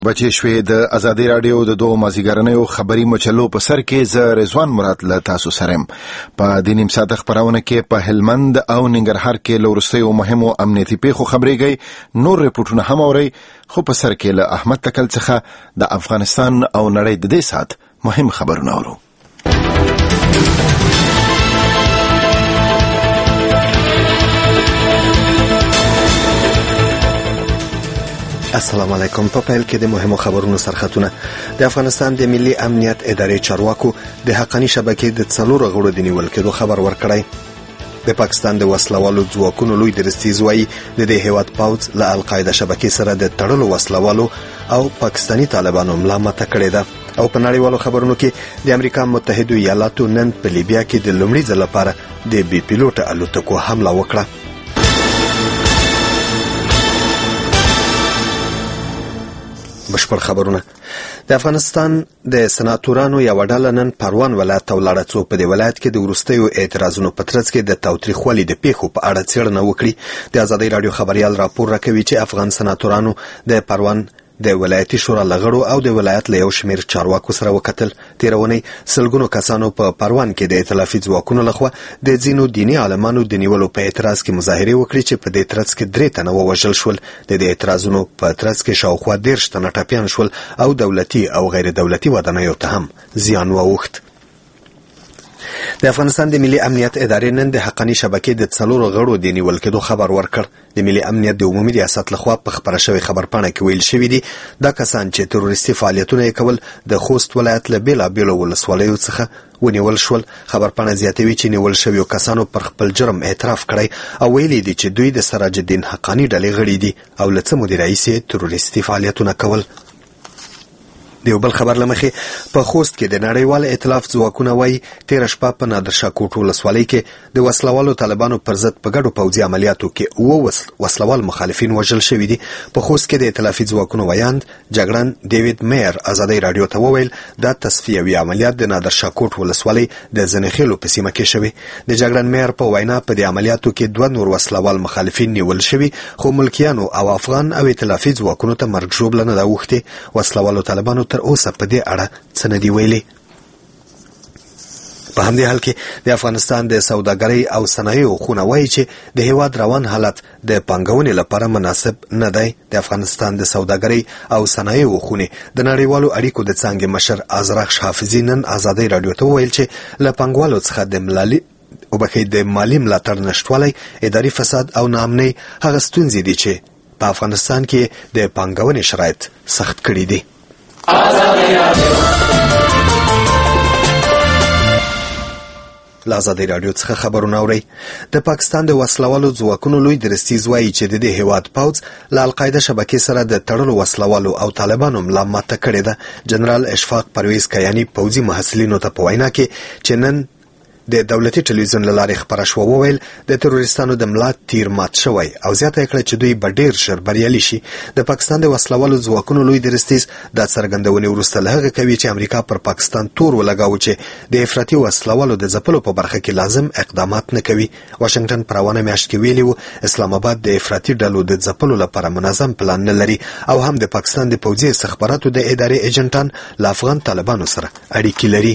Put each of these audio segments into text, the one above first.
بچې شوې د ازادي رادیو د دوه مازیګرنیو خبري مچلو په سر کې ز رضوان مراد له تاسو سره په د نیم ساعت خبرونه کې په هلمند او ننګرهار کې لورستیو مهمو امنیتي پیښو خبريږي نور ریپورتونه هم اوري خو په سر کې له احمد تکل څخه د افغانستان او نړۍ د دې سات مهم خبرونه اورو. السلام علیکم. په پیل کې د مهمو خبرونو سرخطونه. د افغانستان د ملي امنیت ادارې چارواکو د حقانی شبکې د 4 غړو د نیول کېدو خبر ورکړی. د پاکستان د وسلوالو ځواکونو لوی درستیز وایي د دې هیواد پوځ له القاعده شبکې سره د تړلو وسلوالو او پاکستانی طالبانو ملامت کړی ده. او په نړیوالو خبرونو کې د امریکا متحده ایالاتو نن په لیبیا کې د لومړي ځل لپاره د بي پیلوټ الوتکو حمله وکړه. بشپړ خبرونه. د افغانستان د سناتورانو یو ډله نن پروان ولایت ته ولاړه څو په دې ولایت کې د ورستیو اعتراضونو په ترڅ کې د تاوتریخوالي د پیښو په اړه څېړنه وکړي. د ازادي رادیو خبريال راپور راکوي چې افغان سناتورانو د پروان د ولایتي شورا لغړو او د ولایت له یو شمیر چارواکو سره وکتل. تیرونی سلګونو کسانو په پروان کې د ائتلافي ځواکونو لخوا د ځینو دینی عالمانو د نیولو په اعتراض کې مظاهره وکړي چې په دې ترڅ کې 3 تنه ووژل شول. د دې اعتراضونو په ترڅ کې شاوخوا 10 تنه ټپیان شول او دولتي او غیر دولتي ودانیو ته هم زیان واوښت. د افغانستان د ملي امنیت ادارې نن د حقانی شبکې د 4 غړو د نیول کېدو خبر ورکړ. د ملي امنیت د عمومي ریاست لخوا په خبره شوی خبرپاڼه کې ویل شوی دی دا کسان چې تروریستي فعالیتونه کول د خوست ولایت له بیلابیلو ولسوالیو څخه ونیول شول. خبرپاڼه زیاتوي چې نیول شویو کسانو پر خپل جرم اعتراف کړی او ویلي دي چې دوی د سراج الدین حقانی ډلې غړي دي او له څه مودې راهیسې تروریستي فعالیتونه کول. د یو بل خبر لمخې په خوست کې د نړیوال ائتلاف ځواکونه وایي تیر شپه په نادرشاه کوټ ولسوالۍ کې د وسلوالو طالبانو پر ضد په ګډو پوځي عملیاتو کې وسلوال مخالفین وژل شوي دي. په خوست کې د ائتلافي ځواکونو ویاند جګړن ډیوډ میر ازادي رادیو ته وویل دا تصفیوي عملیات د نادرشاه کوټ ولسوالۍ د زنخیلو په سیمه کې شوي. د جګړن میر په وینا په دې عملیاتو کې 2 نور وسلوال مخالفین نیول شوي خو ملکیانو او افغان او ائتلافي ځواکونو ته مرګ ژوبله نه ده اوښتې. وسلوالو طالبانو تر اوسه په دې اړه څه نه دی ویلي. په همدې حال کې د افغانستان د سوداګرۍ او صنایعو خونه وایي چې د هیواد روان حالت د پانګونې لپاره مناسب نه دی. د افغانستان د سوداګرۍ او صنایعو خونه د نړیوالو اړیکو د څانګې مشر ازرخش حافظي نن ازادي رادیو ته وویل چې له پانګوالو څخه د مالي ملاتړ نشټوالی، اداري فساد او ناامنۍ هغه ستونزې دي چې په افغانستان کې د پانګونې شرایط سخت کړي دي. له ازادي رادیو څخه خبرونه اورئ. د پاکستان د وسلوالو ځواکونو لوی درستیز وایي چې د دې هیواد پوځ له القاعده شبکې سره د تړلو وسلوالو او طالبانو ملامت کړې ده. جنرال اشفاق پرویز کیانی پوځي محصلینو ته په وینا کې چې نن د دولتي ټلویزیون له لارې خبره شوه وویل د تروریستانو د ملا تیر مات شوی او زیاته کړه چې دوی به ډیر ژر بریالي شي. د پاکستان د وسلوالو ځواکونو لوی درستیز دا څرګندونې وروسته له هغه کوي چې امریکا پر پاکستان تور ولګاوه چې د افراطي وسلوالو د ځپلو په برخه کې لازم اقدامات نه کوي. واشنگټن پر روانه میاشت کې ویلي و اسلام آباد د افراطي ډلو د ځپلو لپاره منظم پلان نه لري او هم د پاکستان د پوځي استخباراتو د ادارې ایجنټان له افغان طالبانو سره اړیکې لري.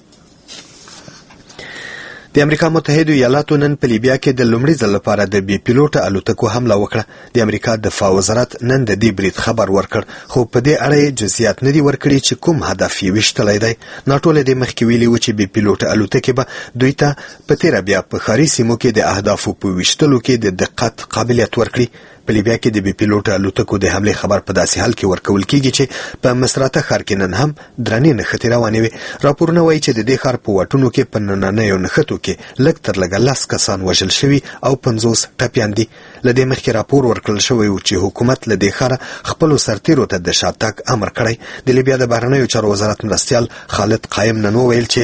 د امریکا متحده ایالاتو نن په لیبیا کې د لومړي ځل لپاره د بي پیلوټ الوتکو حمله وکړه. د امریکا دفاع وزارت نن د دې برید خبر ورکړ خو په دې اړه جزئیات نه دي ورکړي چې کوم هدف یې وشتلی دی. ناټو له دې مخکې ویلي و چې بي پیلوټ الوتکې به دوی ته په تیره بیا په ښاري سیمو کې د اهدافو په ویشتلو کې د دقت قابلیت ورکړي. په لیبیا کې د بي پیلوټ الوتکو د حملې خبر په داسې حال کې ورکول کیږي چې په مصراته ښار کې نن هم درنې نښتې روانې وي. راپورونه وایي چې د دې ښار په واټونو کې په نننیو نښتو کې لږ تر لږه 10 کسان وژل شوي او 50 ټپیان دي. له دې مخکې راپور ورکړل شوی و چې حکومت له دې ښاره خپلو سرتیرو ته د شاتګ امر کړی. د لیبیا د بهرنیو چارو وزارت مرستیال خالد قایم نن وویل چې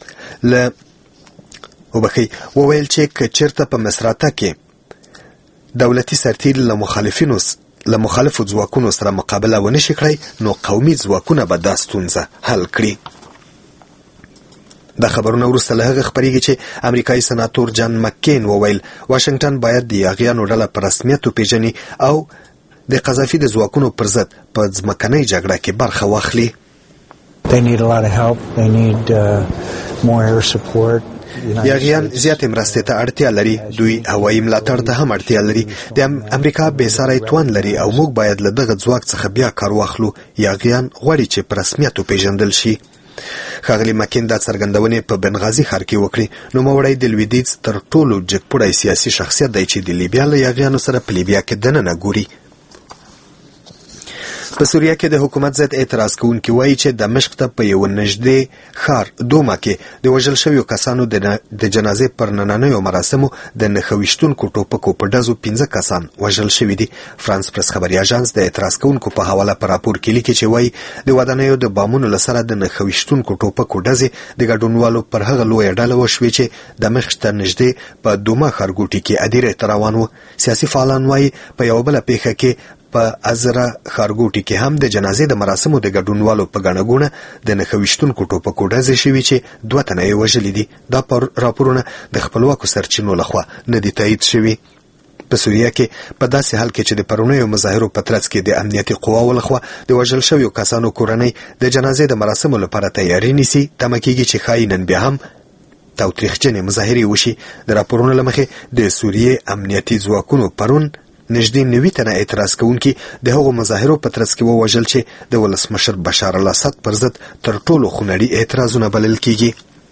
که چېرته په مصراته کې دولتي سرتیر له مخالفو ځواکونو سره مقابله ونه شي کړی نو قومي ځواکونه به دا ستونزه حل کړي. دا خبرونه وروسته له هغه خبرېږي چې امریکایي سناتور جان مکین وویل واشنگټن باید د یاغیانو ډله په رسمیت وپېژني او د قذافي د ځواکونو پر ضد په ځمکنۍ جګړه کې برخه واخلي. They need a lot of help. They need more air support. یاغیان زیاتې مرستې ته اړتیا لري. دوی هوایي ملاتړ ته هم اړتیا لري. د امریکا بېساری توان لري او موږ باید له دغه ځواک څخه بیا کار واخلو. یاغیان غواړي چې په رسمیت وپېژندل شي. ښاغلي مکین دا څرګندونې په بنغازي ښار کې وکړې. نوموړی د لویدیځ تر ټولو جګپوړی سیاسي شخصیت دی چې د لیبیا له یاغیانو سره په لیبیا کې دننه ګوري. په سوریه کې د حکومت ضد اعتراض کوونکي وایي چې دمشق ته په یو نږدې ښار دوما کې د وژل شویو کسانو د جنازې پر نننیو مراسمو د نښه ویشتونکو ټوپکو په ډزو 15 کسان وژل شوي دي. فرانس پرس خبري اژانس د اعتراض کوونکو په حواله په راپور کې لیکي چې وایي د ودانیو د بامونو له سره د نښه ویشتونکو ټوپکو ډزې د ګډونوالو پر هغه لویه ډله وشوې چې دمشق ته نږدې په دوما ښارګوټي کې ادیرې ته روان و. سیاسي فعالان وایي په یوه بله پیښه کې په ازره ښارګوټي کې هم د جنازې د مراسمو د ګډونوالو په ګڼه ګوڼه د نښه ویشتونکو ټوپکو ډزې شوي چې 2 تنه یې وژلي دي. دا راپورونه د خپلواکو سرچینو لخوا نه دي تایید شوي. په سوریه کې په داسې حال کې چې د پرونیو مظاهرو په ترڅ کې د امنیتي قواو لخوا د وژل شویو کسانو کورنۍ د جنازې د مراسمو لپاره تیاری نیسي، تمه کېږي چې ښایي نن بیا هم تاوتریخجنې مظاهرې وشي. د راپورونو له مخې د سوریې امنیتي ځواکونو پرون نږدې 90 تنه اعتراض کوونکي د هغو مظاهرو په ترڅ کې ووژل چې د ولسمشر بشار الاسد پر ضد تر ټولو خونړي اعتراضونه بلل کېږي.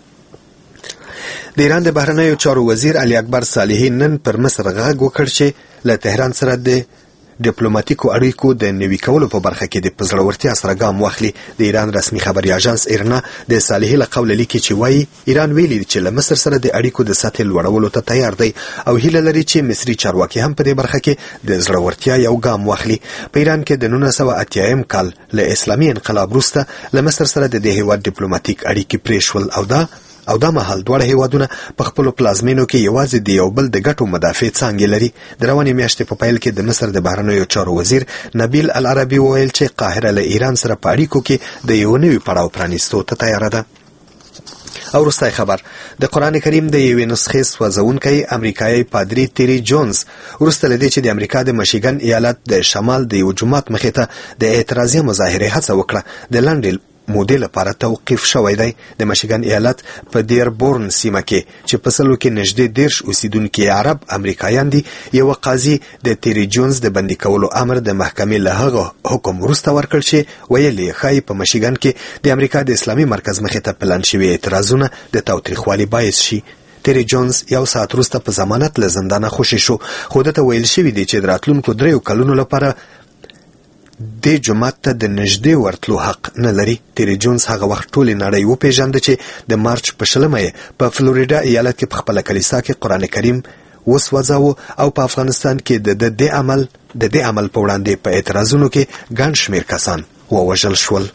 د ایران د بهرنیو چارو وزیر علي اکبر صالحي نن پر مصر غږ وکړ چې له تهران سره د ډیپلوماټیکو اړیکو د نوي کولو په برخه کې د په زړورتیا سره ګام واخلي. د ایران رسمي خبري اژانس ایرنا د صالحي له قوله لیکي چې وایي ایران ویلي چې له مصر سره د اړیکو د سطحې لوړولو ته تیار دی او هیله لري چې مصري چارواکي هم په دې برخه کې د زړورتیا یو ګام واخلي. په ایران کې د 1980 کال له اسلامي انقلاب وروسته له مصر سره د دې هیواد ډیپلوماټیک اړیکې پرې شول او دا مهال دواړه هیوادونه په خپلو پلازمینو کې یوازې د یو بل د ګټو مدافع څانګې لري. د روانې میاشتې په پیل کې د مصر د بهرنیو چارو وزیر نبیل العربي وویل چې قاهره له ایران سره په اړیکو کې د یو نوي پړاو پرانیستو ته تیاره ده. او وروستی خبر د قرآن کریم د یوې نسخې سوځونکی امریکایي پادري تیری جونز وروسته له دې چې د امریکا د مشیګن ایالت د شمال د یو جومات مخې ته د اعتراضي مظاهرې هڅه وکړه د لنډې مودې لپاره توقیف شوی دی. د مشیګن ایالت په ډیربورن سیمه کې چې په سلو کې نږدې 10 اوسیدونکي عرب امریکایان دي، یو قاضي د تیری جونز د بندي کولو امر د محکمې له هغه حکم وروسته ورکړ چې ویل یې ښایي په مشیګن کې د امریکا د اسلامي مرکز مخې ته پلان شوي اعتراضونه د تاوتریخوالي باعث شي. تیری جونز یو ساعت وروسته په ضمانت له زندانه خوشي شو، خو دته ویل شوي دي چې د راتلونکو 3 کلونو لپاره د جماعت ته د نږدې ورتلو حق نه لري. تیری جونز هغه وخت ټولې نړۍ وپېژانده چې د مارچ په 20 په فلوریډا ایالت کې په خپله کلیسا کې قرآن کریم وسوځاوه او په افغانستان کې د دې عمل په وړاندې په اعتراضونو کې ګڼ شمېر کسان ووژل شول.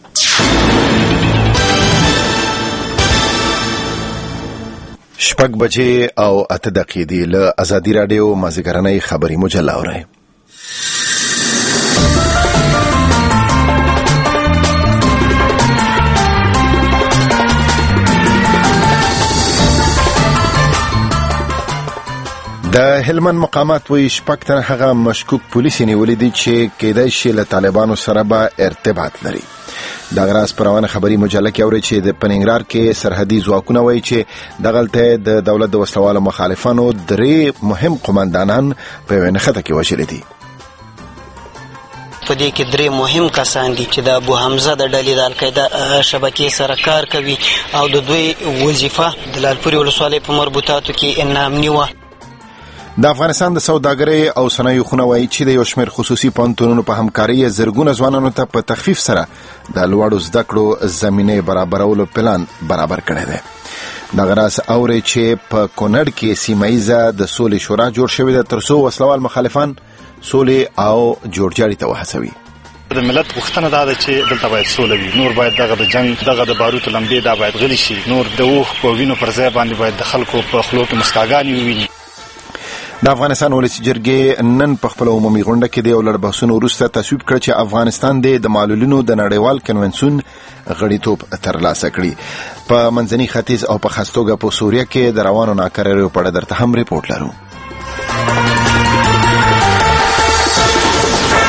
6:08 له ازادي راډیو مازیګرنۍ خبري مجله اورئ. د هلمند مقامات وی 6 تنه هغه مشکوک پولیس نیولې دي چې کېدای شي له طالبانو سره به ارتباط لري. د غراس پروانه خبري مجله کې اوري چې د پننګرار کې سرحدي ځواکونه وایي چې دغلته د دولت د وسلوالو مخالفانو 3 مهم قومندانان په ونخته کې وژل دي. په دې کې 3 مهم کسان دي چې د ابو حمزه د ډلې د القاعده شبکې سره کار کوي او د دوی وظیفه د لالپوري ولسوالۍ په مربوطاتو کې انعامني و. د افغانستان د سوداګرۍ او صنایعو خونه وایي چې د یو شمېر خصوصي پوهنتونونو په همکارۍ زرګونه ځوانانو ته په تخفیف سره د لوړو زده کړو زمینه برابرولو پلان برابر کړی دی. د غراس اوري چې په کونړ کې سیمایزه د سولې شورا جوړ شوې ده ترڅو وسلوال مخالفان سولې او جوړجاړي ته وهڅوي. د ملت غوښتنه دا ده چې دلته باید سوله وي، نور باید دغه د جنگ دغه د باروتو لمبې دا باید غلي شي، نور د اوښ په وینو پر ځای باندې باید د خلکو په خلو کې مسکاګانې وویني. د افغانستان ولسی جرګې نن په خپل عمومي غونډه کې د یو لړ بحثونو وروسته تصویب کړ چې افغانستان د معلولینو د نړیوال کنونسیون غړیتوب ترلاسه کړي. په منځني ختیځ او په خاص توګه په سوریه کې د روانو ناکراریو په اړه درته هم ریپورت لرو.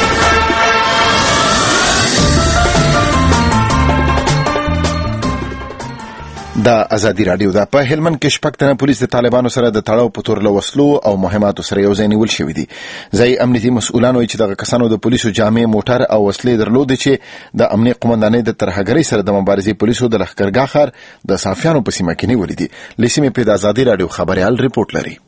دا ازادي رادیو ده. په هلمند کې شپږ تنه پولیس د طالبانو سره د تړاو په تور له وسلو او مهماتو سره یو ځای نیول شوي دي. ځای امنیتي مسؤلان وایي چې دغه کسانو د پولیسو جامې، موټر او وسلې درلودې چې د امنیت قومندانۍ د ترهګرۍ سره د مبارزې پولیسو د لښکرګاه ښار د صافیانو په سیمه کې نیولې دي. له سیمې پرې د ازادي رادیو خبریال ریپورټ لري.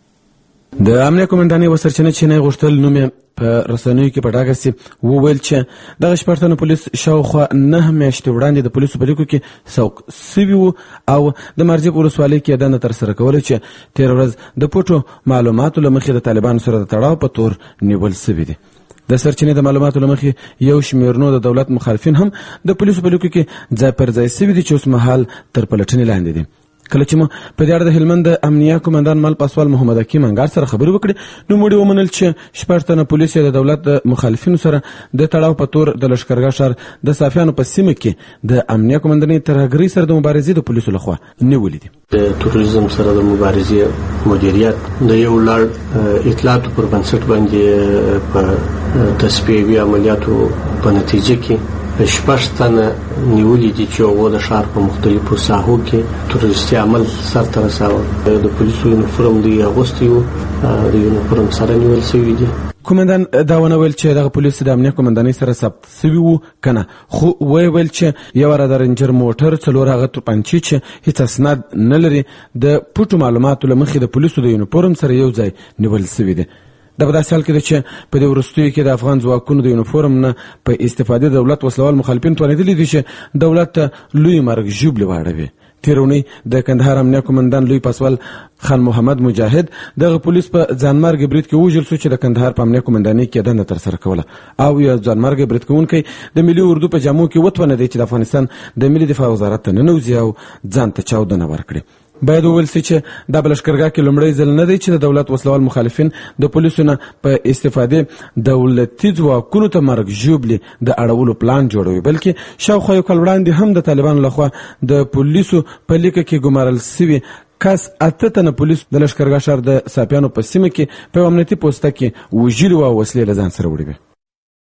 د امنیت قومندانۍ وسرچینه چې نه غوښتل نوم په رسنیو کې په ډاګه سي وویل چې دغه شپږ پولیس شاوخوا 9 میاشتې وړاندې د پولیسو په لیکو کې سوق سوي وو او د مرزي ولسوالۍ کې دنده ترسره کوله چې تیر ورځ د پټو معلوماتو له مخې د طالبانو سره د تړاو په تور نیول سوي دي. د سرچینې د معلوماتو له مخې یو شمېر نور د دولت مخالفین هم د پولیسو په لیکو کې ځای پر ځای سوي دي چې اوس مهال تر پلټنې لاندې دي. کله چې مو په دې اړه د هلمند د امنیه قومندان مل پاسوال محمد حکیم انګار سره خبرې وکړې، نو موږ ومنل چې شپږ تنه پولیس د دولت د مخالفینو سره د تړاو په تور د لښکرګاه ښار د صافیانو په سیمه کې د امنیه قومندانۍ ترهګرۍ سره د مبارزې د پولیسو لخوا نیولې دي. د تروریزم سره د مبارزې مدیریت د یو لړ اطلاعاتو پر بنسټ باندې په تصفیوي عملیاتو په نتیجه کې شپږ تنه نیولې دي چې هغه د ښار په مختلفو ساحو کې تروریستي عمل سرته رساوه. د پولیسو یونیفورم دی اغوستی وو، د یونیفورم سره نیول شوي دي. کومندان دا ونه ویل چې دغه پولیس د امنیت قومندانۍ سره ثبت شوي وو کنه، خو ویل چې یو را د رنجر موټر، څلور هغه توپنچې چې هیڅ اسناد نه لري د پټو معلوماتو له مخې د پولیسو د یونیفورم سره یو ځای نیول شوي دي. دا په داسې حال کې ده چې په دې وروستیو کې د افغان ځواکونو د یونیفورم نه په استفادې دولت وسلوال مخالفین توانېدلي دي چې دولت ته لوی مرګ ژوبلې واړوي. تېره اونۍ د کندهار امنیه قومندان لوی پاسوال خان محمد مجاهد دغه پولیس په ځانمرګ برید کې وژل شو چې د کندهار په امنیه قومندانۍ کې دنده ترسره کوله، او یو ځانمرګ برید کوونکی د ملي اردو په جامو کې وتوانېدی چې د افغانستان د ملي دفاع وزارت ته ننوځي او ځان ته چاودنه ورکړي. باید وویل سي چې دا بلشکرګاه کې لومړی ځل نه دی چې د دولت وسلوال مخالفین د پولیسو نه په استفادې دولتي ځواکونو ته مرګ ژوبلې د اړولو پلان جوړوي، بلکې شاوخوا یو کال وړاندې هم د طالبانو لخوا د پولیسو په لیکه کې ګمارل سوي کس 8 تنه پولیس د لښکرګاه ښار د صافیانو په سیمه کې په امنیتي پوسته کې وژلي وو او وسلې له ځان سره وړي وې.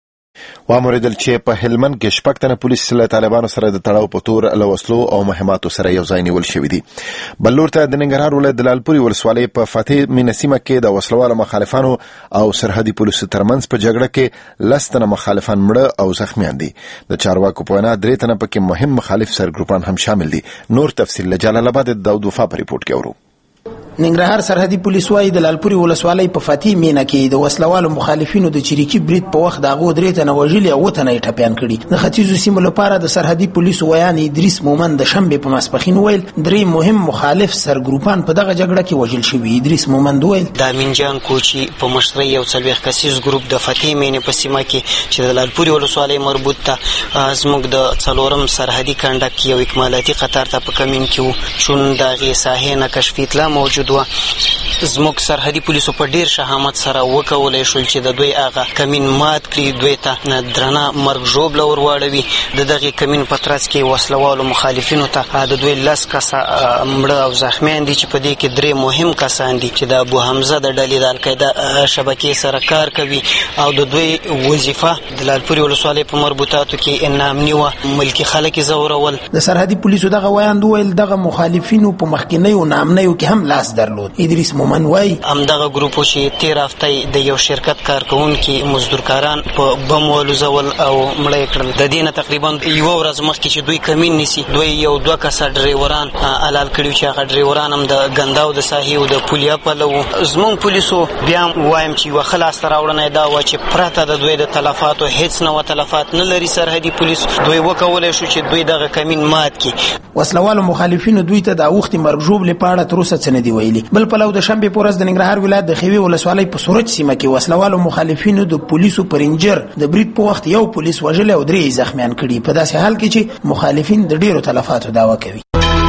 وامریدل چې په هلمند کې شپږ تنه پولیس له طالبانو سره د تړاو په تور له وسلو او مهماتو سره یو ځای نیول شوي دي. بل لور ته د ننګرهار ولایت د لالپورې ولسوالۍ په فتح مینه سیمه کې د وسلوالو مخالفانو او سرحدي پولیسو ترمنځ په جګړه کې 10 تنه مخالفان مړه او زخمیان دي. د چارواکو په وینا 3 تنه پکې مهم مخالف سرګروپان هم شامل دي. نور تفصیل له جلال آباد د داود وفا په ریپورت کې اورو. ننګرهار سرحدي پولیس وايي د لالپورې ولسوالۍ په فتح مینه کې د وسلوالو مخالفینو د چریکي برید په وخت د هغو 3 تنه وژلي او 2 تنه یې ټپیان کړي. د ختیځو سیمو لپاره د سرحدي پولیسو ویان ادریس مومند د شنبې په ماسپښین ویل 3 مهم مخالف سرګروپان په دغه جګړه کې وژل شوي. ادریس مومند ویل د امین جان کوچي په مشرۍ یو 40 کسیز ګروپ د فتح مینه په سیمه کې چې د لالپورې ولسوالۍ مربوط ته زموږ د څلورم سرحدي کنډک یو اکمالاتي قطار ته په کمین کې وو، چون دغه ساحې نه کشف اطلاع موجود و. زموږ سرحدي پولیسو په ډیر شهامت سره وکولای شول چې د دوی هغه کمین مات کړي، دوی ته درنه مرګ ژوبله ور واړوي. د دغه کمین په ترڅ کې وسلوالو مخالفینو ته د دوی 10 کسه مړه او زخمیان دي چې په دې کې 3 مهم کسان دي چې د ابو حمزه د ډلې د القاعده شبکې سره کار کوي او د دوی وظیفه د لالپورې ولسوالۍ په مربوطاتو کې نامني و ملکي خلک زورول. د سرحدي پولیسو دغه ویان ویل دغه مخالفینو په مخکینیو نامنیو کې هم لاس درلود. ادریس مومن وای همدغه ګروپ چې تیر هفته د یو شرکت کارکونکي مزدورکاران په بم ولوزول او مړه کړل. د دې نه تقریبا یو ورځ مخکې چې دوی کمین نیسي دوی یو 2 کسه ډریوران حلال کړي چې هغه ډریوران هم د ګنداو د ساحې او د پولیا پلو. زموږ پولیسو بیا وایم چې یو خلاص راوړنه دا و چې پرته د دوی د تلفاتو هیڅ نه و تلفات نه لري. سرحدي پولیس دوی وکولای شو چې دوی دغه کمین مات کړي. وسلوالو مخالفینو دوی ته د اوختي مرګ ژوبلې په اړه تر اوسه څه نه دی ویلي. بل پلو د شنبې په ورځ د ننګرهار ولایت د خوي ولسوالۍ په سورج سیمه کې وسلوالو مخالفینو د پولیسو پرنجر د برید په وخت یو پولیس وژل او 3 زخمیان کړي، په داسې حال کې چې مخالفین د ډیرو تلفاتو دعوا کوي.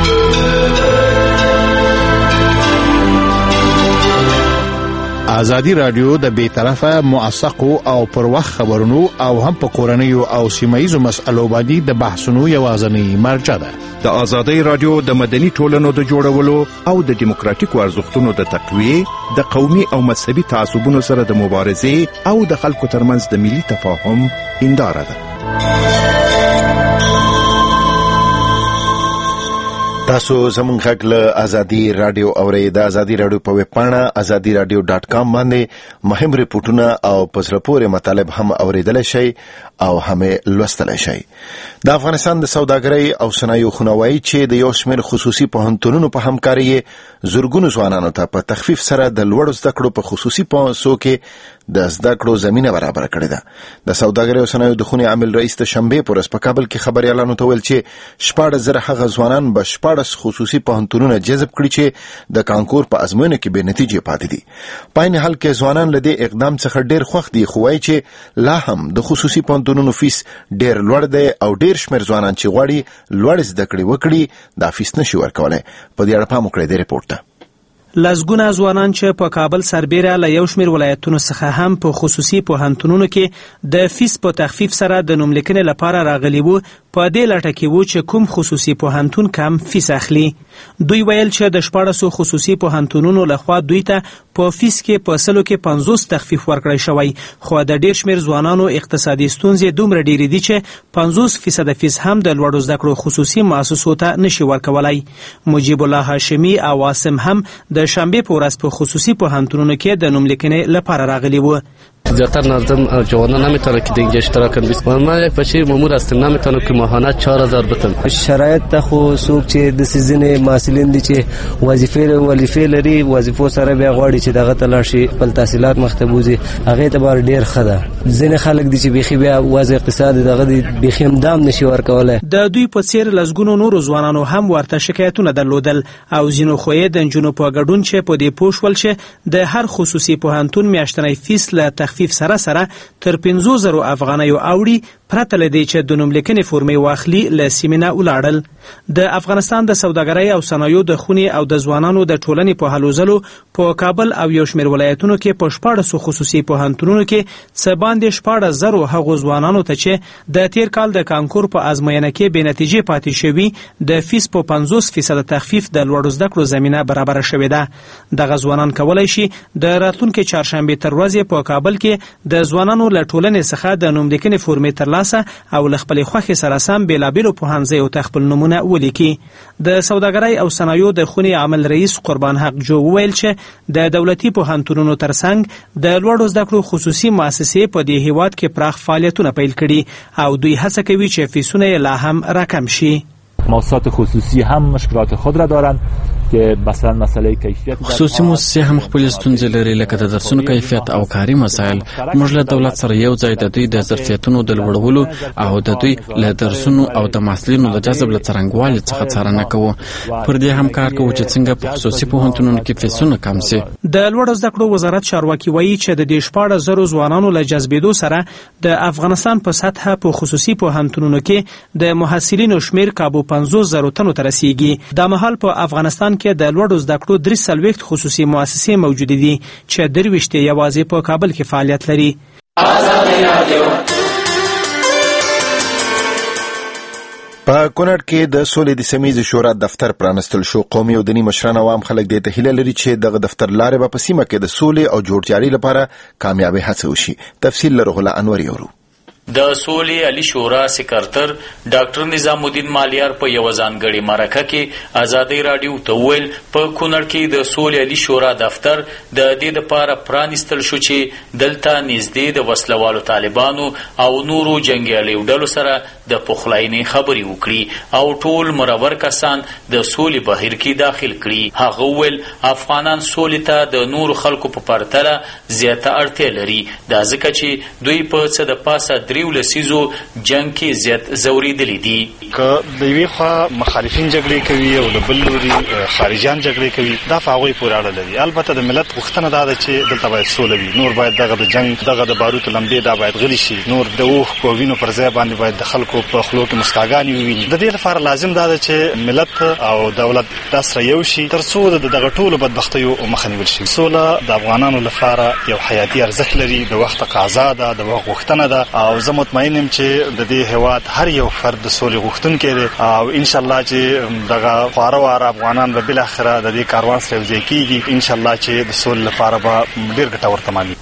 ازادي رادیو د بیطرفه موثقو او پر وخت خبرونو او هم په کورنیو او سیمایي مسألو باندې د بحثونو یوازنی مرجع ده. د ازادي رادیو د مدني ټولنو د جوړولو او د دیموکراتیکو ارزښتونو د تقویه، د قومي او مذهبي تعصبونو سره د مبارزې او د خلکو ترمنځ د ملي تفاهم هنداره ده. تاسو زموږ غږ له ازادي رادیو اورئ. د ازادي رادیو په ویب پاڼه azadiradio.com باندې مهم ریپورتونه او پزره پورې مطالب هم اوریدلای شئ او هم لوستلای شئ. د افغانستان د سوداګرۍ او صنایعو خونوایي چې د یو شمېر خصوصي پوهنتونونو په همکاري زرګونو ځوانانو ته په تخفیف سره د لوړو زده کړو په خصوصي پوهنځیو کې د زده کړو زمينه برابر کړې ده. د سوداګرۍ او صنایعو د خونې عامل رئیس د شنبې پر ورځ په کابل کې خبريالانو ته ویل چې 14,000 هغه ځوانان به 14 خصوصي پوهنتونونه جذب کړي چې د کانکور په ازموینه کې به نتیجې پاتې دي. په عین حال کې ځوانان له دې اقدام څخه ډېر خوښ دي، خو وايي چې لا هم د خصوصي پوهنتونونو فیس ډېر لوړ دی او ډېر شمېر ځوانان چې غواړي لوړ زده کړې وکړي دا فیس نشي ورکولای. په دې اړه پام وکړئ د ریپورت ته. لزګونه ځوانان چې په کابل سربېره له یو شمېر ولایتونو څخه هم په خصوصي پوهنتونونو کې د فیس په تخفیف سره د نوملیکنې لپاره راغلي وو په دې لټه کې وو چې کوم خصوصي پوهنتون کم فیس اخلي. دوی ویل چې د 14 خصوصي پوهنتونونو لخوا دوی ته په فیس کې په سلو کې 50 تخفیف ورکړی شوی، خو د ډېر شمېر ځوانانو اقتصادي ستونزې دومره ډېرې دي چې 50% فیس هم د لوړو زده کړو خصوصي مؤسسو ته نشي ورکولای. مجیب الله هاشمي او واسم هم د شنبه په ورځ په خصوصی پوهنتونونو کې د نوملیکنې لپاره راغلي وو. زیاتر نردم جوانان نمیتونه که دیگه اشتراک کنن بیست من یک بچه مامور هستم نمیتونه که ماهانه 4,000 بتم. شرایط ته خو څوک چې د سیزن محصلین دي چې وظیفه لري وظیفو سره بیا غواړي چې دغه تلاشي خپل تحصیلات مختبوزي هغه ته بار ډیر خده. ځینې خلک دي چې بيخي بیا وضع اقتصادي دغه دي بيخي امدام نشي ورکولای. د دوی په څیر لزګونو نور ځوانانو هم ورته شکایتونه درلودل او ځینو خوې د جنونو په ګډون چې په دې پوښول چې د هر خصوصي پوهنتون میاشتنی فیس له تخفیف سره تر 15,000 افغانیو اوړي پرته لدی چې د نوملیکنې فورمې واخلي له سیمینه ولاړل. د افغانستان د سوداګرۍ او صنایعو د خونې او د ځوانانو د ټولنې په هلو ځلو په کابل او یو شمېر ولایتونو کې په 14 خصوصي پوهنتونونو کې څه باندې 14,000 هغو ځوانانو ته چې د تیر کال د کانکور په ازموینه کې بې نتیجې پاتې شوي د فیس په 50% تخفیف د لوړو زده کړو زمینه برابره شوې ده. دغه ځوانان کولی شي د راتلونکي چهارشنبې تر ورځې په کابل کې د ځوانانو له ټولنې څخه د نوملیکنې فورمې ترلاسه او له خپلې خوښې سره سم بېلابېلو پوهنځیو ته خپل نومونه ولیکي. د سوداګرۍ او صنایعو د خونې عامل رئیس قربان حق جو وویل چې د دولتي پوهنتونونو ترڅنګ د لوړو زده کړو خصوصي مؤسسې په دې هیواد کې پراخ فعالیتونه پیل کړي او دوی هڅه کوي چې فیسونه یې لا هم راکم شي. مؤسسات خصوصی هم مشکلات خود را دارند که مثلا مسئله کیفیت خصوصي مؤسسې هم خپل ستونزې لري لکه د درسونو کیفیت او کاري مسایل. موږ له دولت سره یو ځای د دوی د ظرفیتونو د لوړولو او د دوی له درسونو او د محصلینو د جذب له څرنګوالي څخه څارنه کوو. پر دې هم کار کوو چې څنګه په خصوصي پوهنتونونو کې فیسونه کم شي. د لوړو زده کړو وزارت چارواکي وایي چې د دې 14,000 ځوانانو له جذبېدو سره د افغانستان په سطح په خصوصي پوهنتونونو کې د محصلینو شمیر کابو 50,000 تنو ته رسیږي. د مهال په افغانستان کې د لوړو زده کړو 3 خصوصي مؤسسې موجود دي چې 23 یوازې په کابل کې فعالیت لري. په کونړ کې د سولې د سیمې شورا دفتر پرانستل شو. قومي او دیني مشران عوام خلک دې ته هیله لري چې دغه دفتر لارې به په سیمه کې د سولې او جوړجاړي لپاره کامیابی هڅه وشي. تفصیل له روح الله انور یورو. د سولې علي شورا سکرټر ډاکټر نظام الدین مالیار په یو ځانګړي مرکه کې ازادي رادیو ته ویل په کونړ کې د سولې علي شورا دفتر د دې لپاره پرانستل شو چې دلته نږدې د وسلوالو طالبانو او نورو جنگیالیو ډلو سره د پخلاینې خبرې وکړي او ټول مرور کسان د سولې بهیر کې داخل کړي. هغه ویل افغانان سولې ته د نورو خلکو په پرتله زیاته اړتیا لري دا ځکه چې دوی په څه د پاسه لسیزو جنگ کې زیات زوریدلی دي. که د یوې خوا مخالفین جګړې کوي او د بل لوري خارجیان جګړې کوي دا په هغوی پورې اړه لري. البته د ملت غوښتنه دا ده چې دلته باید سوله وي. نور باید دغه د جنگ دغه د باروتو لمبې دا باید غلي شي. نور د اوښکو او وینو پر ځای باندې باید د خلکو په خولو کې مسکاګانې وویني. د دې لپاره لازم دا ده چې ملت او دولت دا سره یو شي تر څو د دغه ټولو بدبختیو مخه نیول شي. سوله د افغانانو لپاره یو حیاتي ارزښت لري، د وخت تقاضا ده، د وخت غوښتنه ده او زه مطمئن یم چې د دې هیواد هر یو فرد د سولې غوښتونکی دی او ان شاء الله چې دغه خواره واره افغانان به بالاخره د دې کاروان سره یوځای کیږي. ان شاء الله چې د سولې لپاره به ډېر ګټور تمامي.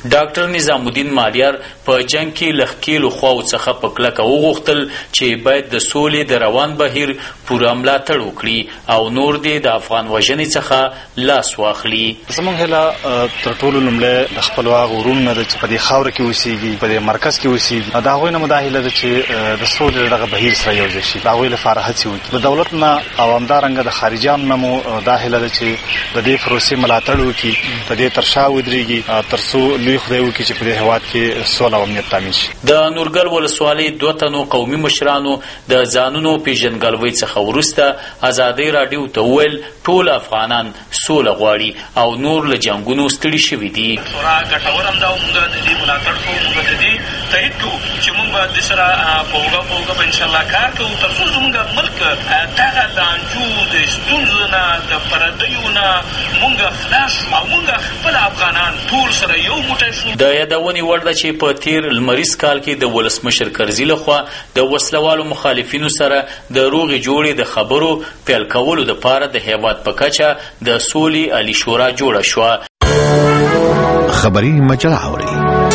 ډاکټر نظام الدین مالیار په جنگ کې لخکیلو خواو څخه په کلکه وغوښتل چې باید د سولې د روان بهیر پوره ملاتړ وکړي او نور دې د افغان وژنې څخه لاس واخلي. زموږ هیله تر ټولو لومړی د خپلو هغو وروڼو نه ده چې په دې خاوره کې اوسېږي، په دې مرکز کې اوسېږي. د هغوی نه مو دا هیله ده چې د سولې دغه بهیر سره یوځای شي، د هغوی لپاره هڅې وکړي. د دولت نه او همدارنګه د خارجیانو نه مو دا هیله ده چې د دې پروسې ملاتړ وکړي، د دې تر شا ودرېږي تر څو لوی خدای وکړي چې په دې هېواد کې سوله او امنیت تامین شي. د نورګل ولسوالۍ 2 تنو قومي مشرانو د ځانونو پیژندګلوۍ څخه وروسته ازادۍ راډیو ته وویل ټول افغانان سوله غواړي او نور له جنګونو ستړي شوي دي. ګټور همدا موږ د دې ملاتړ کوو، موږ د دې تایید کوو چې موږ به د سره په اوږه به انشاءالله کار کوو تر څو زموږ ملک دغه لانجو د ستونزو نه د پردیو نه موږ خلاص او موږ خپل افغانان ټول سره یو موټی شو. د یادونې وړ ده چې په تیر لمریز کال کې د ولسمشر کرزي لخوا د وسلوالو مخالفینو سره د روغې جوړې د خبرو پیل کولو دپاره د هیواد په کچه د سولې عالي شورا جوړه شوه. خبري مجله اوري.